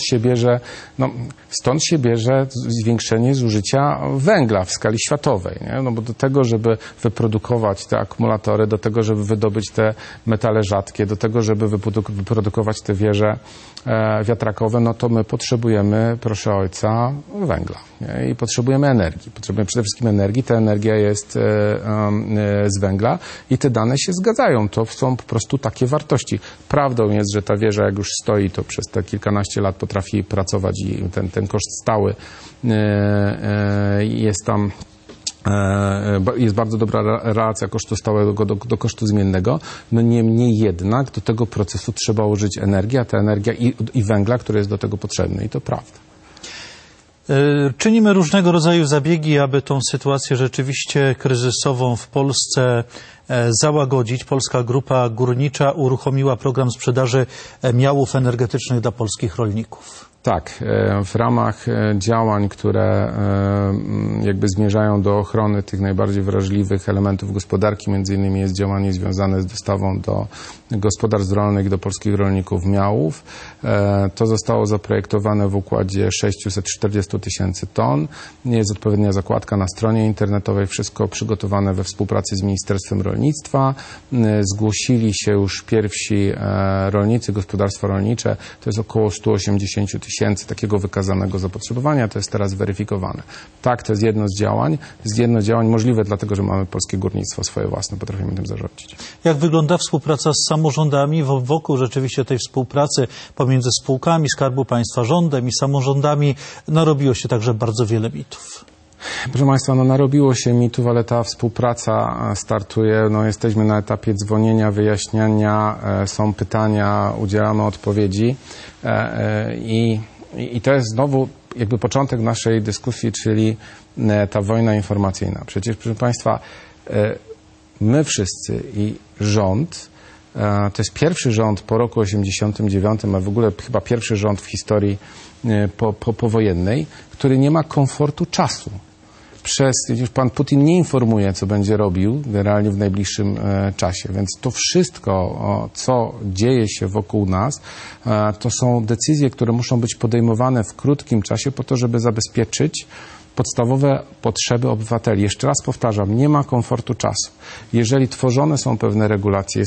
się bierze zwiększenie zużycia węgla w skali światowej, nie? No bo do tego, żeby wyprodukować te akumulatory, do tego, żeby wydobyć te metale rzadkie, do tego, żeby wyprodukować te wieże wiatrakowe, no to my potrzebujemy, proszę ojca, węgla, nie? I potrzebujemy energii. Potrzebujemy przede wszystkim energii. Ta energia jest z węgla i te dane się zgadzają. To są po prostu takie wartości. Prawdą jest, że ta wieża, jak już stoi, to przez te kilkanaście lat potrafi pracować i ten koszt stały jest tam. Jest bardzo dobra relacja kosztu stałego do kosztu zmiennego. No niemniej jednak do tego procesu trzeba użyć energii, a ta energia i węgla, który jest do tego potrzebny. I to prawda. Czynimy różnego rodzaju zabiegi, aby tą sytuację rzeczywiście kryzysową w Polsce załagodzić. Polska Grupa Górnicza uruchomiła program sprzedaży miałów energetycznych dla polskich rolników. Tak, w ramach działań, które jakby zmierzają do ochrony tych najbardziej wrażliwych elementów gospodarki, między innymi jest działanie związane z dostawą do gospodarstw rolnych, do polskich rolników miałów. To zostało zaprojektowane w układzie 640 000 ton. Jest odpowiednia zakładka na stronie internetowej, wszystko przygotowane we współpracy z Ministerstwem Rolnictwa. Zgłosili się już pierwsi rolnicy, gospodarstwa rolnicze, to jest około 180 tysięcy takiego wykazanego zapotrzebowania, to jest teraz weryfikowane. Tak, to jest jedno z działań możliwe, dlatego że mamy polskie górnictwo swoje własne, potrafimy tym zarządzić. Jak wygląda współpraca z samorządami? Wokół rzeczywiście tej współpracy pomiędzy spółkami Skarbu Państwa, rządem i samorządami narobiło się także bardzo wiele mitów. Proszę Państwa, narobiło się mitów, ale ta współpraca startuje. Jesteśmy na etapie dzwonienia, wyjaśniania, są pytania, udzielamy odpowiedzi i to jest znowu jakby początek naszej dyskusji, czyli ta wojna informacyjna. Przecież, proszę Państwa, my wszyscy i rząd, to jest pierwszy rząd po roku 1989, a w ogóle chyba pierwszy rząd w historii powojennej, który nie ma komfortu czasu. Już pan Putin nie informuje, co będzie robił generalnie w najbliższym czasie. Więc to wszystko, co dzieje się wokół nas, to są decyzje, które muszą być podejmowane w krótkim czasie po to, żeby zabezpieczyć podstawowe potrzeby obywateli. Jeszcze raz powtarzam, nie ma komfortu czasu. Jeżeli tworzone są pewne regulacje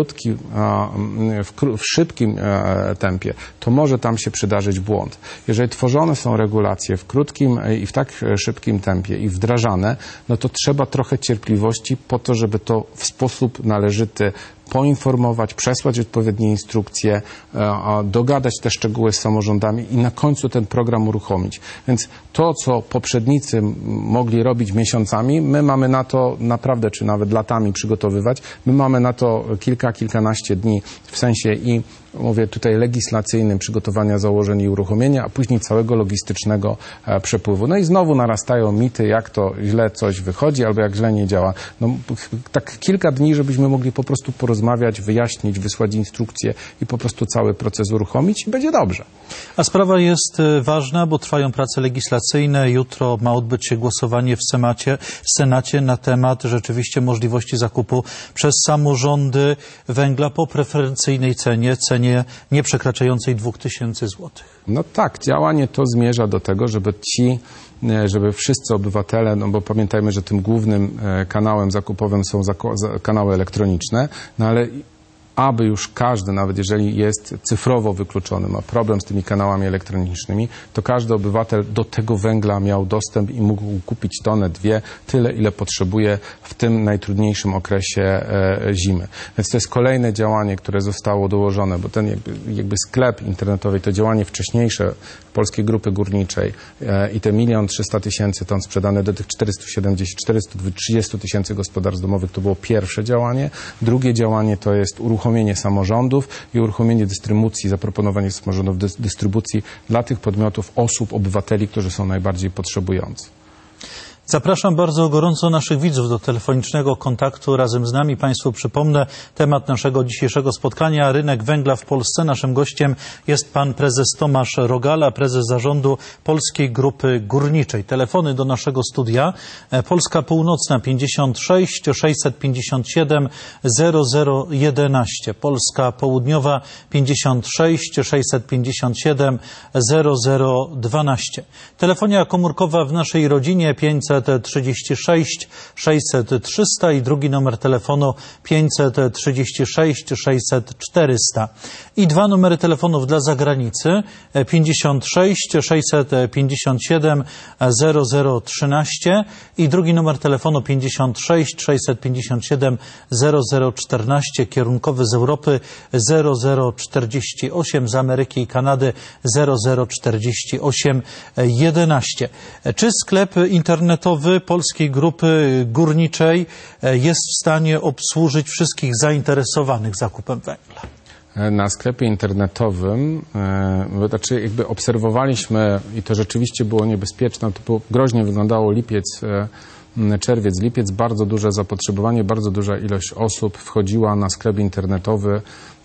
w szybkim tempie, to może tam się przydarzyć błąd. Jeżeli tworzone są regulacje w krótkim i w tak szybkim tempie i wdrażane, no to trzeba trochę cierpliwości po to, żeby to w sposób należyty poinformować, przesłać odpowiednie instrukcje, dogadać te szczegóły z samorządami i na końcu ten program uruchomić. Więc to, co poprzednicy mogli robić miesiącami, my mamy na to naprawdę, czy nawet latami przygotowywać. My mamy na to kilkanaście dni w sensie mówię tutaj legislacyjnym, przygotowania założeń i uruchomienia, a później całego logistycznego przepływu. No i znowu narastają mity, jak to źle coś wychodzi, albo jak źle nie działa. Tak kilka dni, żebyśmy mogli po prostu porozmawiać, wyjaśnić, wysłać instrukcje i po prostu cały proces uruchomić i będzie dobrze. A sprawa jest ważna, bo trwają prace legislacyjne. Jutro ma odbyć się głosowanie w Senacie na temat rzeczywiście możliwości zakupu przez samorządy węgla po preferencyjnej cenie nie przekraczającej 2000 złotych. No tak, działanie to zmierza do tego, żeby wszyscy obywatele, bo pamiętajmy, że tym głównym kanałem zakupowym są kanały elektroniczne, ale aby już każdy, nawet jeżeli jest cyfrowo wykluczony, ma problem z tymi kanałami elektronicznymi, to każdy obywatel do tego węgla miał dostęp i mógł kupić tonę, dwie, tyle, ile potrzebuje w tym najtrudniejszym okresie zimy. Więc to jest kolejne działanie, które zostało dołożone, bo ten jakby sklep internetowy, to działanie wcześniejsze Polskiej Grupy Górniczej i te 1 300 000 ton sprzedane do tych 430 000 gospodarstw domowych, to było pierwsze działanie. Drugie działanie to jest uruchomienie samorządów i uruchomienie dystrybucji, zaproponowanie samorządów dystrybucji dla tych podmiotów, osób, obywateli, którzy są najbardziej potrzebujący. Zapraszam bardzo gorąco naszych widzów do telefonicznego kontaktu razem z nami. Państwu przypomnę temat naszego dzisiejszego spotkania: rynek węgla w Polsce. Naszym gościem jest pan prezes Tomasz Rogala, prezes zarządu Polskiej Grupy Górniczej. Telefony do naszego studia: Polska Północna 56 657 0011, Polska Południowa 56 657 0012. Telefonia komórkowa w naszej rodzinie 536 600 300 i drugi numer telefonu 536 600 400. I dwa numery telefonów dla zagranicy: 56 657 0013 i drugi numer telefonu 56 657 0014, kierunkowy z Europy 0048, z Ameryki i Kanady 0048 11. Czy sklep internetowy Polskiej Grupy Górniczej jest w stanie obsłużyć wszystkich zainteresowanych zakupem węgla? Na sklepie internetowym, znaczy jakby obserwowaliśmy i to rzeczywiście było niebezpieczne, to groźnie wyglądało czerwiec, lipiec, bardzo duże zapotrzebowanie, bardzo duża ilość osób wchodziła na sklep internetowy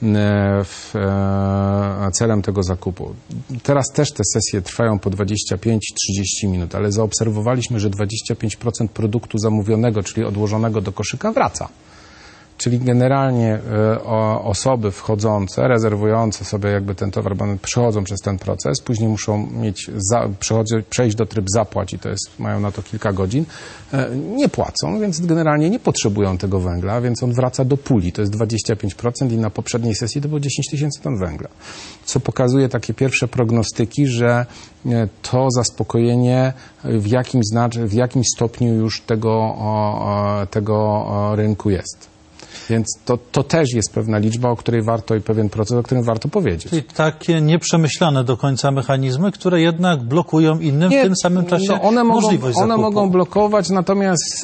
celem tego zakupu. Teraz też te sesje trwają po 25-30 minut, ale zaobserwowaliśmy, że 25% produktu zamówionego, czyli odłożonego do koszyka, wraca. czyli generalnie osoby wchodzące, rezerwujące sobie jakby ten towar, bo one przechodzą przez ten proces, później muszą przejść do tryb zapłać i mają na to kilka godzin, nie płacą, więc generalnie nie potrzebują tego węgla, więc on wraca do puli, to jest 25% i na poprzedniej sesji to było 10 tysięcy ton węgla, co pokazuje takie pierwsze prognostyki, że to zaspokojenie w jakimś stopniu już tego rynku jest. Więc to też jest pewna liczba, o której warto i pewien proces, o którym warto powiedzieć. Czyli takie nieprzemyślane do końca mechanizmy, które jednak blokują innym w tym samym czasie możliwość zakupu. One mogą blokować, natomiast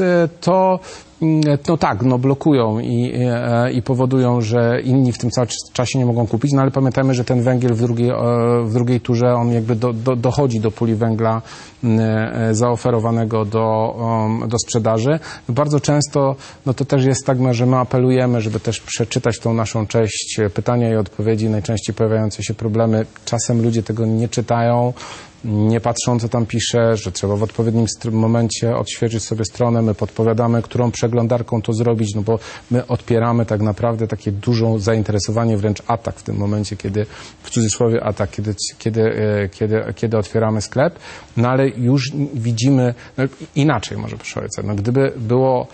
blokują i powodują, że inni w tym czasie nie mogą kupić, no ale pamiętajmy, że ten węgiel w drugiej turze, on jakby dochodzi do puli węgla zaoferowanego do sprzedaży. Bardzo często, no to też jest tak, że my apelujemy, żeby też przeczytać tą naszą część pytania i odpowiedzi, najczęściej pojawiające się problemy. Czasem ludzie tego nie czytają, nie patrzą, co tam pisze, że trzeba w odpowiednim momencie odświeżyć sobie stronę, my podpowiadamy, którą przeglądarką to zrobić, no bo my odpieramy tak naprawdę takie dużą zainteresowanie, wręcz atak w tym momencie, kiedy, w cudzysłowie atak, kiedy otwieramy sklep, no ale już widzimy, no inaczej może proszę ojca, no gdyby było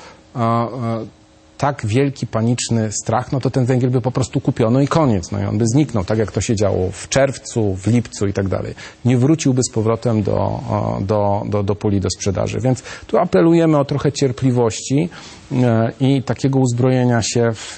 tak wielki, paniczny strach, no to ten węgiel by po prostu kupiono i koniec. No i on by zniknął, tak jak to się działo w czerwcu, w lipcu i tak dalej. Nie wróciłby z powrotem do puli do sprzedaży. Więc tu apelujemy o trochę cierpliwości i takiego uzbrojenia się w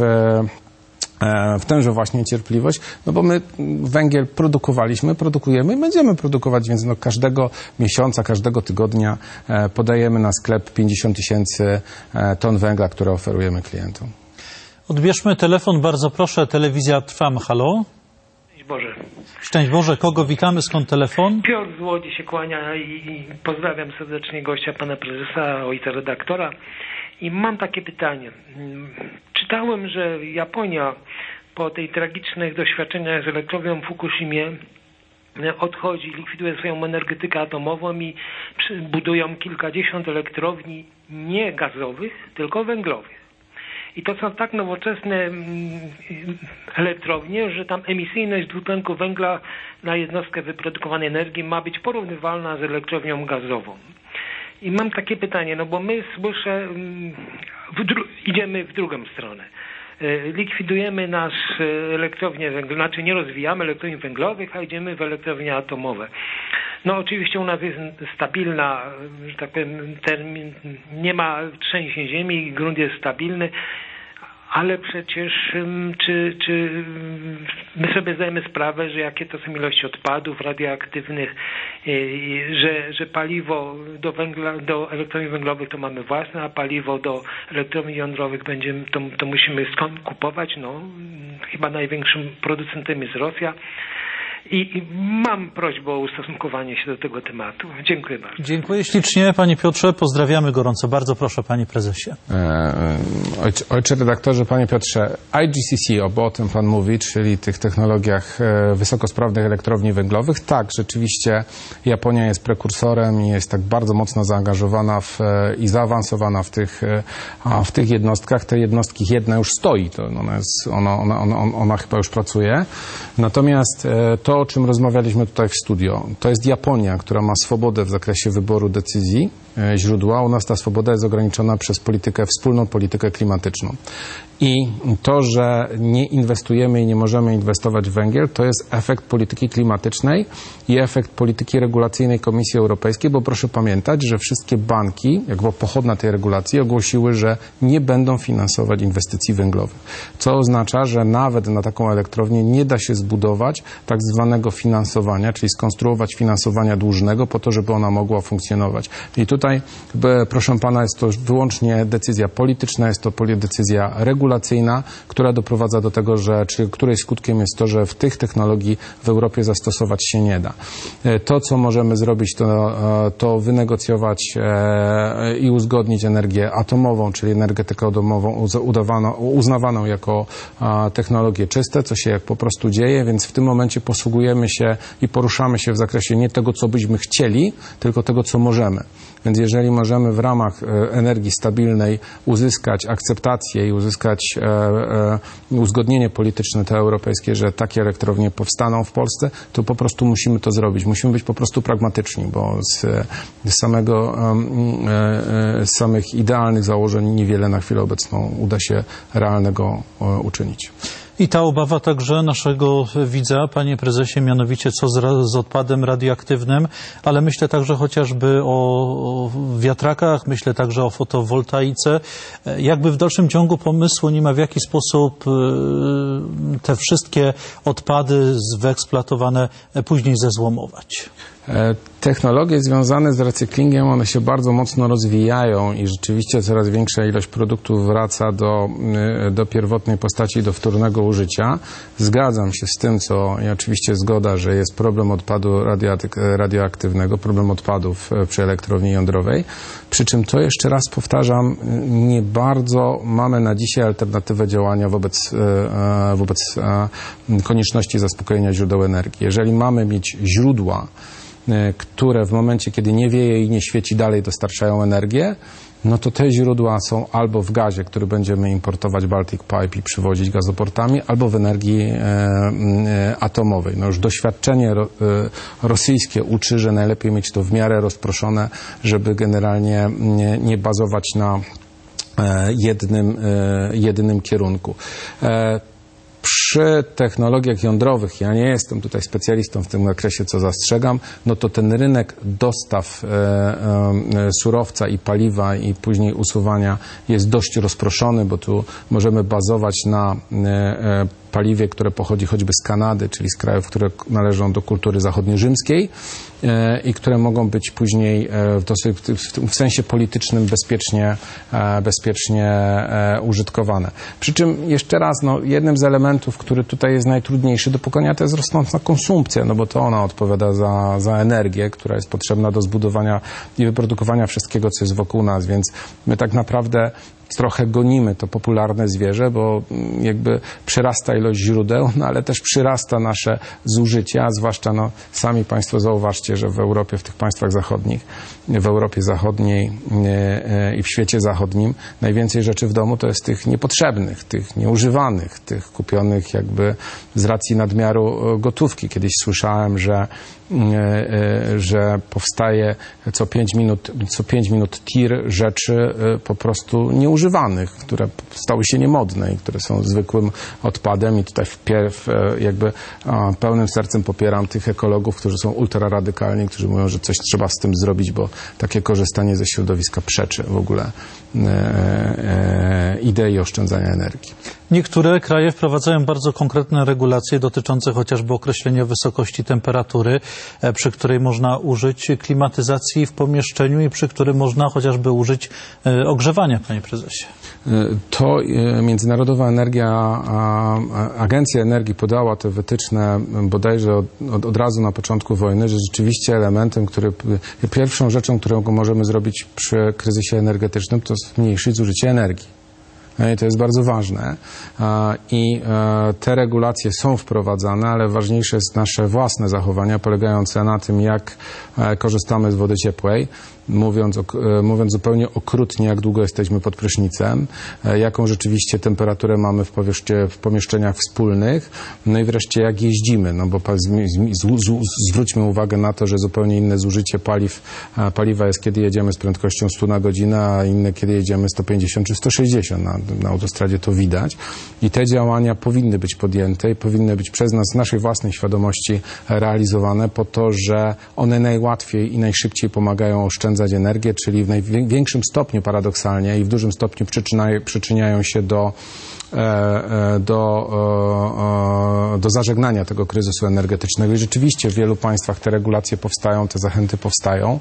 tęże właśnie cierpliwość, no bo my węgiel produkujemy i będziemy produkować, więc no każdego miesiąca, każdego tygodnia podajemy na sklep 50 tysięcy ton węgla, które oferujemy klientom. Odbierzmy telefon, bardzo proszę, telewizja Trwam, halo. Szczęść Boże. Szczęść Boże, kogo witamy, skąd telefon? Piotr z Łodzi się kłania i pozdrawiam serdecznie gościa, pana prezesa, ojca redaktora. I mam takie pytanie. Czytałem, że Japonia po tej tragicznych doświadczeniach z elektrownią w Fukushimie odchodzi, likwiduje swoją energetykę atomową i budują kilkadziesiąt elektrowni nie gazowych, tylko węglowych. I to są tak nowoczesne elektrownie, że tam emisyjność dwutlenku węgla na jednostkę wyprodukowanej energii ma być porównywalna z elektrownią gazową. I mam takie pytanie, no bo my słyszę, idziemy w drugą stronę. Likwidujemy nasze elektrownie węglowe, znaczy nie rozwijamy elektrowni węglowych, a idziemy w elektrownie atomowe. No oczywiście u nas jest stabilna, że tak powiem, nie ma trzęsień ziemi, grunt jest stabilny, ale przecież czy my sobie zdajemy sprawę, że jakie to są ilości odpadów radioaktywnych, że paliwo do elektrowni węglowych to mamy własne, a paliwo do elektrowni jądrowych to musimy skąd kupować? No, chyba największym producentem jest Rosja. I mam prośbę o ustosunkowanie się do tego tematu. Dziękuję bardzo. Dziękuję ślicznie, panie Piotrze. Pozdrawiamy gorąco. Bardzo proszę, panie prezesie. Ojcze redaktorze, panie Piotrze, IGCC, bo o tym pan mówi, czyli tych technologiach wysokosprawnych elektrowni węglowych. Tak, rzeczywiście Japonia jest prekursorem i jest tak bardzo mocno zaangażowana i zaawansowana w tych jednostkach. Te jednostki jedna już stoi, to ona chyba już pracuje. Natomiast to, o czym rozmawialiśmy tutaj w studio, to jest Japonia, która ma swobodę w zakresie wyboru decyzji źródła. U nas ta swoboda jest ograniczona przez wspólną politykę klimatyczną. I to, że nie inwestujemy i nie możemy inwestować w węgiel, to jest efekt polityki klimatycznej i efekt polityki regulacyjnej Komisji Europejskiej, bo proszę pamiętać, że wszystkie banki, jakby pochodna tej regulacji, ogłosiły, że nie będą finansować inwestycji węglowych. Co oznacza, że nawet na taką elektrownię nie da się zbudować tak zwanego finansowania, czyli skonstruować finansowania dłużnego po to, żeby ona mogła funkcjonować. I tutaj, proszę pana, jest to wyłącznie decyzja polityczna, jest to decyzja regulacyjna, która doprowadza do tego, której skutkiem jest to, że tych technologii w Europie zastosować się nie da. To, co możemy zrobić, to wynegocjować i uzgodnić energię atomową, czyli energetykę atomową uznawaną jako technologie czyste, co się po prostu dzieje, więc w tym momencie posługujemy się i poruszamy się w zakresie nie tego, co byśmy chcieli, tylko tego, co możemy. Więc Więc jeżeli możemy w ramach energii stabilnej uzyskać akceptację i uzyskać uzgodnienie polityczne te europejskie, że takie elektrownie powstaną w Polsce, to po prostu musimy to zrobić. Musimy być po prostu pragmatyczni, bo z samych idealnych założeń niewiele na chwilę obecną uda się realnego uczynić. I ta obawa także naszego widza, panie prezesie, mianowicie co z odpadem radioaktywnym, ale myślę także chociażby o wiatrakach, myślę także o fotowoltaice. Jakby w dalszym ciągu pomysłu nie ma, w jaki sposób te wszystkie odpady wyeksploatowane później zezłomować. Technologie związane z recyklingiem, one się bardzo mocno rozwijają i rzeczywiście coraz większa ilość produktów wraca do pierwotnej postaci, do wtórnego użycia. Zgadzam się z tym, i oczywiście zgoda, że jest problem odpadu radioaktywnego, problem odpadów przy elektrowni jądrowej. Przy czym to, jeszcze raz powtarzam, nie bardzo mamy na dzisiaj alternatywę działania wobec konieczności zaspokojenia źródeł energii. Jeżeli mamy mieć źródła, które w momencie, kiedy nie wieje i nie świeci, dalej dostarczają energię, no to te źródła są albo w gazie, który będziemy importować Baltic Pipe i przywozić gazoportami, albo w energii atomowej. No już doświadczenie rosyjskie uczy, że najlepiej mieć to w miarę rozproszone, żeby generalnie nie bazować na jednym kierunku. Przy technologiach jądrowych, ja nie jestem tutaj specjalistą w tym zakresie, co zastrzegam, no to ten rynek dostaw surowca i paliwa i później usuwania jest dość rozproszony, bo tu możemy bazować na paliwie, które pochodzi choćby z Kanady, czyli z krajów, które należą do kultury zachodniorzymskiej i które mogą być później w sensie politycznym bezpiecznie użytkowane. Przy czym jeszcze raz, jednym z elementów, który tutaj jest najtrudniejszy do pokonania, to jest rosnąca konsumpcja, no bo to ona odpowiada za energię, która jest potrzebna do zbudowania i wyprodukowania wszystkiego, co jest wokół nas, więc my tak naprawdę trochę gonimy to popularne zwierzę, bo jakby przyrasta ilość źródeł, ale też przyrasta nasze zużycie, a zwłaszcza sami Państwo zauważcie, że w Europie, w tych państwach zachodnich, w Europie Zachodniej i w świecie zachodnim najwięcej rzeczy w domu to jest tych niepotrzebnych, tych nieużywanych, tych kupionych jakby z racji nadmiaru gotówki. Kiedyś słyszałem, że powstaje co 5 minut tir rzeczy po prostu nieużywanych, które stały się niemodne i które są zwykłym odpadem i tutaj jakby pełnym sercem popieram tych ekologów, którzy są ultraradykalni, którzy mówią, że coś trzeba z tym zrobić, bo takie korzystanie ze środowiska przeczy w ogóle idei oszczędzania energii. Niektóre kraje wprowadzają bardzo konkretne regulacje dotyczące chociażby określenia wysokości temperatury, przy której można użyć klimatyzacji w pomieszczeniu i przy którym można chociażby użyć ogrzewania, panie prezesie. To Międzynarodowa Agencja Energii podała te wytyczne bodajże od razu na początku wojny, że rzeczywiście elementem, pierwszą rzeczą, którą możemy zrobić przy kryzysie energetycznym, to zmniejszyć zużycie energii. I to jest bardzo ważne i te regulacje są wprowadzane, ale ważniejsze jest nasze własne zachowania polegające na tym, jak korzystamy z wody ciepłej, mówiąc zupełnie okrutnie, jak długo jesteśmy pod prysznicem, jaką rzeczywiście temperaturę mamy w pomieszczeniach wspólnych, no i wreszcie jak jeździmy, no bo zwróćmy uwagę na to, że zupełnie inne zużycie paliwa jest, kiedy jedziemy z prędkością 100 na godzinę, a inne, kiedy jedziemy 150 czy 160. Na autostradzie to widać i te działania powinny być podjęte i powinny być przez nas, z naszej własnej świadomości realizowane po to, że one najłatwiej i najszybciej pomagają oszczędzać energię, czyli w największym stopniu paradoksalnie i w dużym stopniu przyczyniają się do zażegnania tego kryzysu energetycznego. I rzeczywiście w wielu państwach te regulacje powstają, te zachęty powstają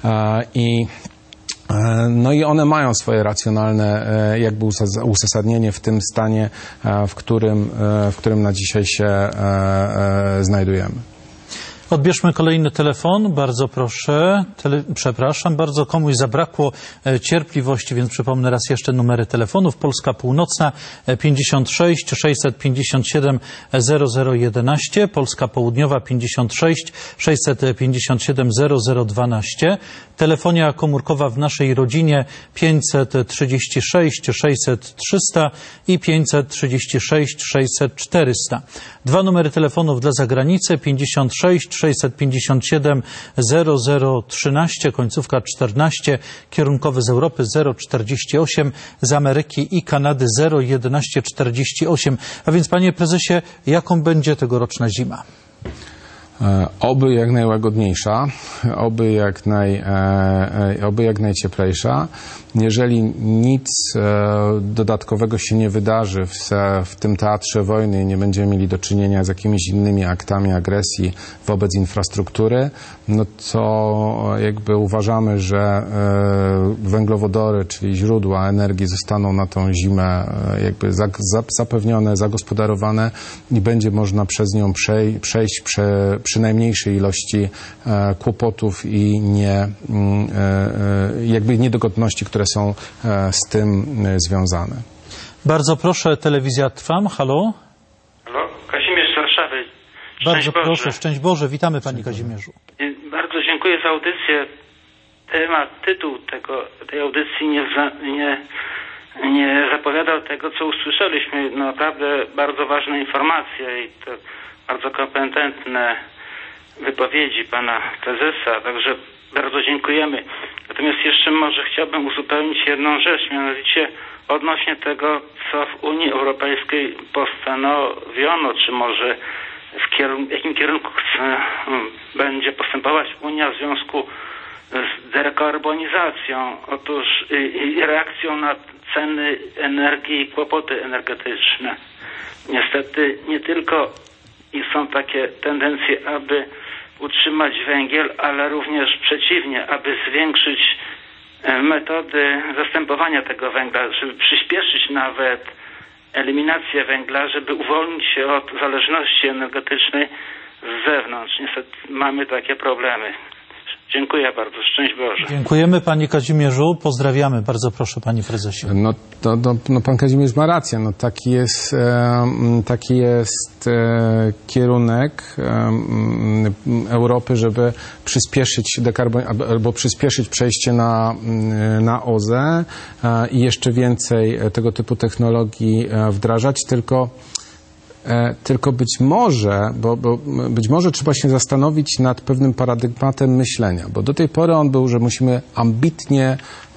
no i one mają swoje racjonalne jakby uzasadnienie w tym stanie, w którym na dzisiaj się znajdujemy. Odbierzmy kolejny telefon. Bardzo proszę. Przepraszam, bardzo komuś zabrakło cierpliwości, więc przypomnę raz jeszcze numery telefonów. Polska Północna 56 657 0011, Polska Południowa 56 657 0012, telefonia komórkowa w naszej rodzinie 536 600 300 i 536 600 400. Dwa numery telefonów dla zagranicy 56 657 0013, końcówka 14, kierunkowy z Europy 048, z Ameryki i Kanady 01148. A więc, panie prezesie, jaką będzie tegoroczna zima? Oby jak najłagodniejsza, oby jak najcieplejsza. Jeżeli nic dodatkowego się nie wydarzy w tym teatrze wojny i nie będziemy mieli do czynienia z jakimiś innymi aktami agresji wobec infrastruktury, no to jakby uważamy, że węglowodory, czyli źródła energii zostaną na tą zimę jakby zapewnione, zagospodarowane i będzie można przez nią przejść przy najmniejszej ilości kłopotów i jakby niedogodności, które są z tym związane. Bardzo proszę, telewizja Trwam. Halo? Halo? Kazimierz z Warszawy. Bardzo proszę, szczęść Boże. Witamy, panie Kazimierzu. Bardzo dziękuję za audycję. Tytuł tej audycji nie zapowiadał tego, co usłyszeliśmy. Naprawdę bardzo ważne informacje i to bardzo kompetentne wypowiedzi pana prezesa, także bardzo dziękujemy. Natomiast jeszcze może chciałbym uzupełnić jedną rzecz, mianowicie odnośnie tego, co w Unii Europejskiej postanowiono, czy może w jakim kierunku będzie postępować Unia w związku z dekarbonizacją, otóż i reakcją na ceny energii i kłopoty energetyczne. Niestety nie tylko są takie tendencje, aby utrzymać węgiel, ale również przeciwnie, aby zwiększyć metody zastępowania tego węgla, żeby przyspieszyć nawet eliminację węgla, żeby uwolnić się od zależności energetycznej z zewnątrz. Niestety mamy takie problemy. Dziękuję bardzo. Szczęść Boże. Dziękujemy, panie Kazimierzu. Pozdrawiamy. Bardzo proszę, panie prezesie. No pan Kazimierz ma rację. No, taki jest kierunek Europy, żeby przyspieszyć albo przyspieszyć przejście na OZE i jeszcze więcej tego typu technologii wdrażać, tylko być może trzeba się zastanowić nad pewnym paradygmatem myślenia, bo do tej pory on był, że musimy ambitnie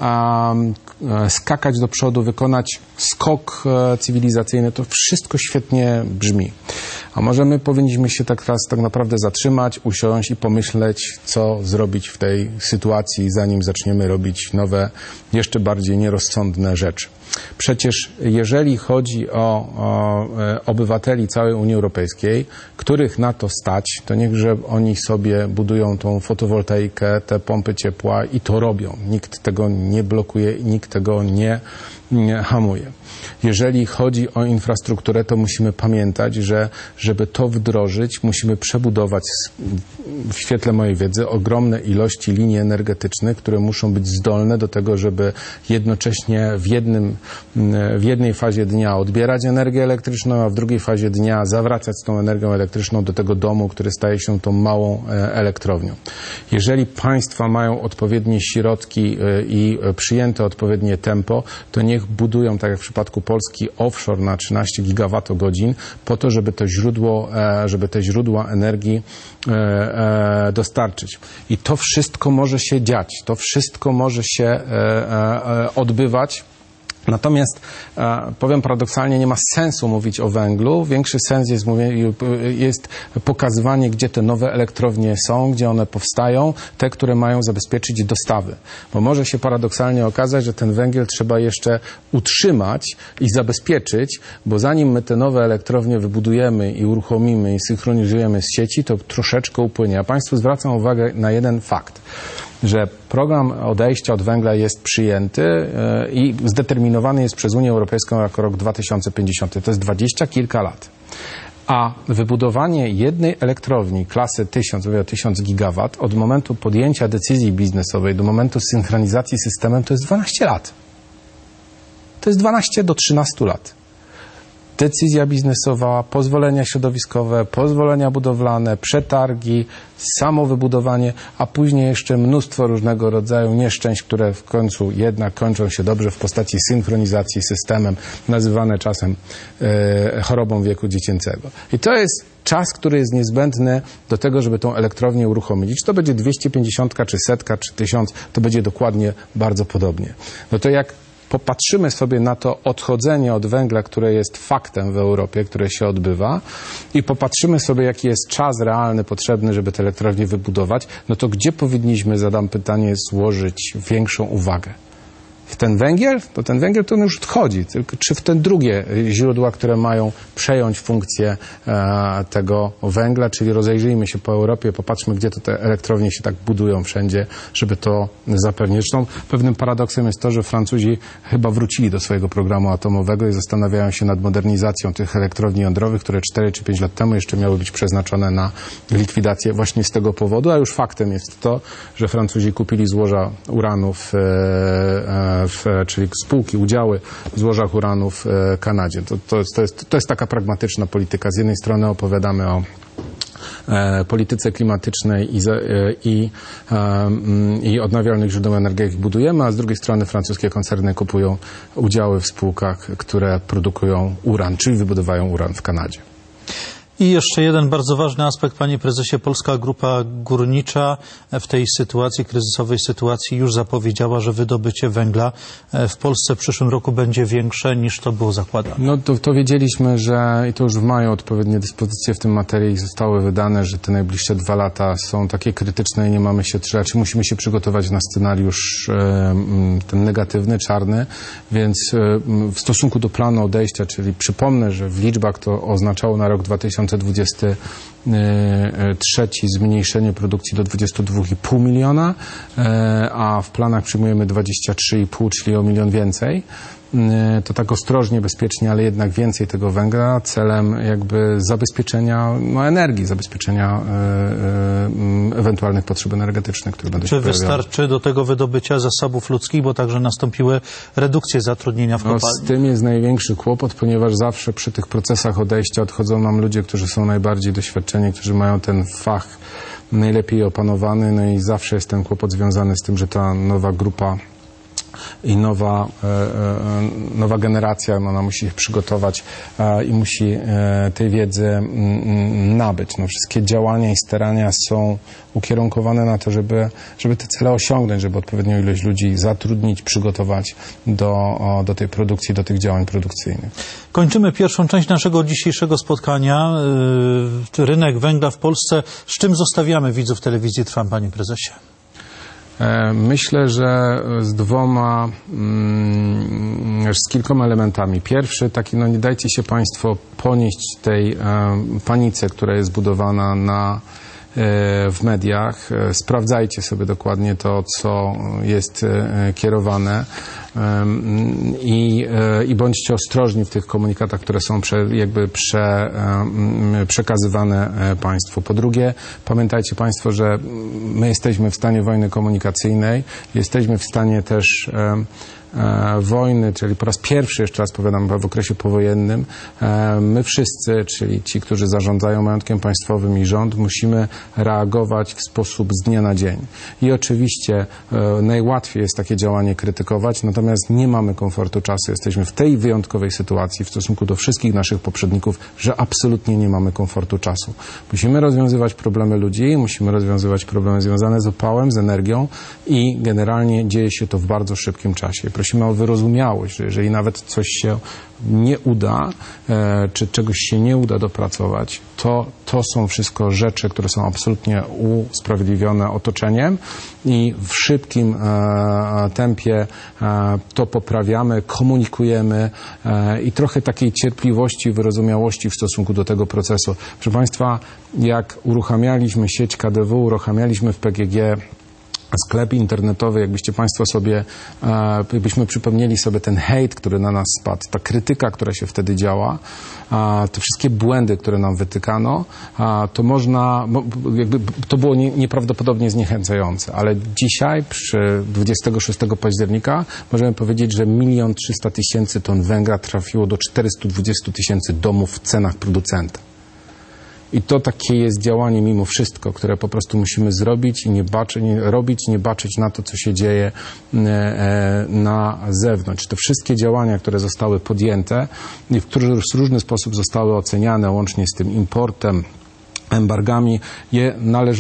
skakać do przodu, wykonać skok cywilizacyjny. To wszystko świetnie brzmi. A może my powinniśmy się tak naprawdę zatrzymać, usiąść i pomyśleć, co zrobić w tej sytuacji, zanim zaczniemy robić nowe, jeszcze bardziej nierozsądne rzeczy. Przecież jeżeli chodzi o obywateli całej Unii Europejskiej, których na to stać, to niechże oni sobie budują tą fotowoltaikę, te pompy ciepła i to robią. Nikt tego nie blokuje, nikt tego nie hamuje. Jeżeli chodzi o infrastrukturę, to musimy pamiętać, że żeby to wdrożyć, musimy przebudować w świetle mojej wiedzy ogromne ilości linii energetycznych, które muszą być zdolne do tego, żeby jednocześnie w jednej fazie dnia odbierać energię elektryczną, a w drugiej fazie dnia zawracać tą energią elektryczną do tego domu, który staje się tą małą elektrownią. Jeżeli państwa mają odpowiednie środki i przyjęte odpowiednie tempo, to niech budują, tak jak w przypadku Polski, offshore na 13 gigawatogodzin po to, żeby te źródła energii dostarczyć. I to wszystko może się dziać, to wszystko może się odbywać. Natomiast, powiem paradoksalnie, nie ma sensu mówić o węglu. Większy sens jest pokazywanie, gdzie te nowe elektrownie są, gdzie one powstają, te, które mają zabezpieczyć dostawy. Bo może się paradoksalnie okazać, że ten węgiel trzeba jeszcze utrzymać i zabezpieczyć, bo zanim my te nowe elektrownie wybudujemy i uruchomimy i synchronizujemy z sieci, to troszeczkę upłynie. A Państwu zwracam uwagę na jeden fakt, że program odejścia od węgla jest przyjęty i zdeterminowany jest przez Unię Europejską jako rok 2050. To jest 20 kilka lat. A wybudowanie jednej elektrowni klasy 1000 gigawat od momentu podjęcia decyzji biznesowej do momentu synchronizacji z systemem to jest 12 lat. To jest 12 do 13 lat. Decyzja biznesowa, pozwolenia środowiskowe, pozwolenia budowlane, przetargi, samo wybudowanie, a później jeszcze mnóstwo różnego rodzaju nieszczęść, które w końcu jednak kończą się dobrze w postaci synchronizacji z systemem, nazywane czasem chorobą wieku dziecięcego. I to jest czas, który jest niezbędny do tego, żeby tą elektrownię uruchomić. Czy to będzie 250, czy 100, czy 1000, to będzie dokładnie bardzo podobnie. No to jak popatrzymy sobie na to odchodzenie od węgla, które jest faktem w Europie, które się odbywa, i popatrzymy sobie, jaki jest czas realny potrzebny, żeby te elektrownie wybudować, no to gdzie powinniśmy, zadam pytanie, złożyć większą uwagę? W ten węgiel? To ten węgiel to on już odchodzi. Tylko czy w te drugie źródła, które mają przejąć funkcję tego węgla, czyli rozejrzyjmy się po Europie, popatrzmy, gdzie to te elektrownie się tak budują wszędzie, żeby to zapewnić. Zresztą pewnym paradoksem jest to, że Francuzi chyba wrócili do swojego programu atomowego i zastanawiają się nad modernizacją tych elektrowni jądrowych, które 4 czy 5 lat temu jeszcze miały być przeznaczone na likwidację właśnie z tego powodu, a już faktem jest to, że Francuzi kupili złoża uranu czyli spółki, udziały w złożach uranu w Kanadzie. To jest taka pragmatyczna polityka. Z jednej strony opowiadamy o polityce klimatycznej i odnawialnych źródeł energii budujemy, a z drugiej strony francuskie koncerny kupują udziały w spółkach, które produkują uran, czyli wybudowają uran w Kanadzie. I jeszcze jeden bardzo ważny aspekt, panie prezesie. Polska Grupa Górnicza w tej sytuacji, kryzysowej sytuacji już zapowiedziała, że wydobycie węgla w Polsce w przyszłym roku będzie większe niż to było zakładane. No to wiedzieliśmy, że i to już w maju odpowiednie dyspozycje w tym materii zostały wydane, że te najbliższe 2 lata są takie krytyczne i nie mamy się, czy musimy się przygotować na scenariusz ten negatywny, czarny, więc w stosunku do planu odejścia, czyli przypomnę, że w liczbach to oznaczało na rok 2023 zmniejszenie produkcji do 22,5 miliona, a w planach przyjmujemy 23,5, czyli o 1 milion więcej. To tak ostrożnie, bezpiecznie, ale jednak więcej tego węgla celem jakby zabezpieczenia energii, zabezpieczenia ewentualnych potrzeb energetycznych, które będą się pojawiały. Czy wystarczy do tego wydobycia zasobów ludzkich, bo także nastąpiły redukcje zatrudnienia w kopalni? Z tym jest największy kłopot, ponieważ zawsze przy tych procesach odejścia odchodzą nam ludzie, którzy są najbardziej doświadczeni, którzy mają ten fach najlepiej opanowany, no i zawsze jest ten kłopot związany z tym, że ta nowa grupa i nowa generacja, ona musi się przygotować i musi tej wiedzy nabyć. No, wszystkie działania i starania są ukierunkowane na to, żeby te cele osiągnąć, żeby odpowiednią ilość ludzi zatrudnić, przygotować do tej produkcji, do tych działań produkcyjnych. Kończymy pierwszą część naszego dzisiejszego spotkania. Rynek węgla w Polsce. Z czym zostawiamy widzów telewizji Trwam, panie prezesie? Myślę, że z kilkoma elementami. Pierwszy, taki, nie dajcie się państwo ponieść tej panice, która jest budowana w mediach. Sprawdzajcie sobie dokładnie to, co jest kierowane i bądźcie ostrożni w tych komunikatach, które są przekazywane państwu. Po drugie, pamiętajcie państwo, że my jesteśmy w stanie wojny komunikacyjnej, jesteśmy w stanie też wojny, czyli po raz pierwszy, jeszcze raz powiadam, w okresie powojennym, my wszyscy, czyli ci, którzy zarządzają majątkiem państwowym i rząd, musimy reagować w sposób z dnia na dzień. I oczywiście najłatwiej jest takie działanie krytykować, natomiast nie mamy komfortu czasu. Jesteśmy w tej wyjątkowej sytuacji w stosunku do wszystkich naszych poprzedników, że absolutnie nie mamy komfortu czasu. Musimy rozwiązywać problemy ludzi, musimy rozwiązywać problemy związane z opałem, z energią i generalnie dzieje się to w bardzo szybkim czasie. Prosimy o wyrozumiałość, że jeżeli nawet coś się nie uda, czy czegoś się nie uda dopracować, to są wszystko rzeczy, które są absolutnie usprawiedliwione otoczeniem i w szybkim tempie to poprawiamy, komunikujemy i trochę takiej cierpliwości, wyrozumiałości w stosunku do tego procesu. Proszę państwa, jak uruchamialiśmy sieć KDW, uruchamialiśmy w PGG sklep internetowy, jakbyście Państwo sobie, jakbyśmy przypomnieli sobie ten hejt, który na nas spadł, ta krytyka, która się wtedy działa, te wszystkie błędy, które nam wytykano, to można, jakby to było nieprawdopodobnie zniechęcające, ale dzisiaj, przy 26 października, możemy powiedzieć, że 1 300 000 ton węgla trafiło do 420 000 domów w cenach producenta. I to takie jest działanie mimo wszystko, które po prostu musimy zrobić i nie baczyć na to, co się dzieje na zewnątrz. Te wszystkie działania, które zostały podjęte i które w różny sposób zostały oceniane, łącznie z tym importem, embargami, je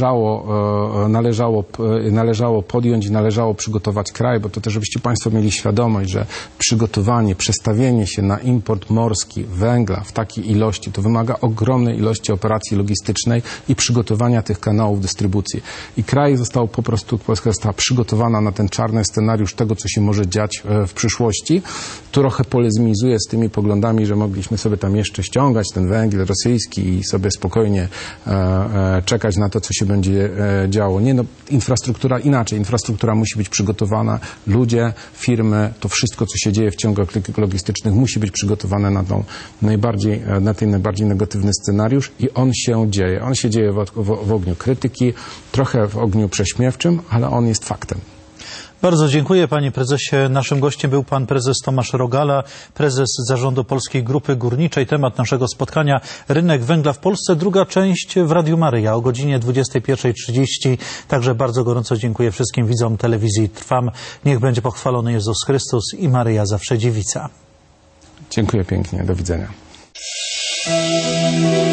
należało podjąć i należało przygotować kraj, bo to też, żebyście Państwo mieli świadomość, że przygotowanie, przestawienie się na import morski węgla w takiej ilości, to wymaga ogromnej ilości operacji logistycznej i przygotowania tych kanałów dystrybucji. I kraj został po prostu, Polska została przygotowana na ten czarny scenariusz tego, co się może dziać w przyszłości. Trochę polemizuję z tymi poglądami, że mogliśmy sobie tam jeszcze ściągać ten węgiel rosyjski i sobie spokojnie czekać na to, co się będzie działo. Nie, no, infrastruktura inaczej. Infrastruktura musi być przygotowana. Ludzie, firmy, to wszystko, co się dzieje w ciągach logistycznych, musi być przygotowane na ten najbardziej negatywny scenariusz i on się dzieje. On się dzieje w ogniu krytyki, trochę w ogniu prześmiewczym, ale on jest faktem. Bardzo dziękuję, panie prezesie. Naszym gościem był pan prezes Tomasz Rogala, prezes Zarządu Polskiej Grupy Górniczej. Temat naszego spotkania: rynek węgla w Polsce. Druga część w Radiu Maryja o godzinie 21:30. Także bardzo gorąco dziękuję wszystkim widzom telewizji Trwam. Niech będzie pochwalony Jezus Chrystus i Maryja zawsze dziewica. Dziękuję pięknie. Do widzenia.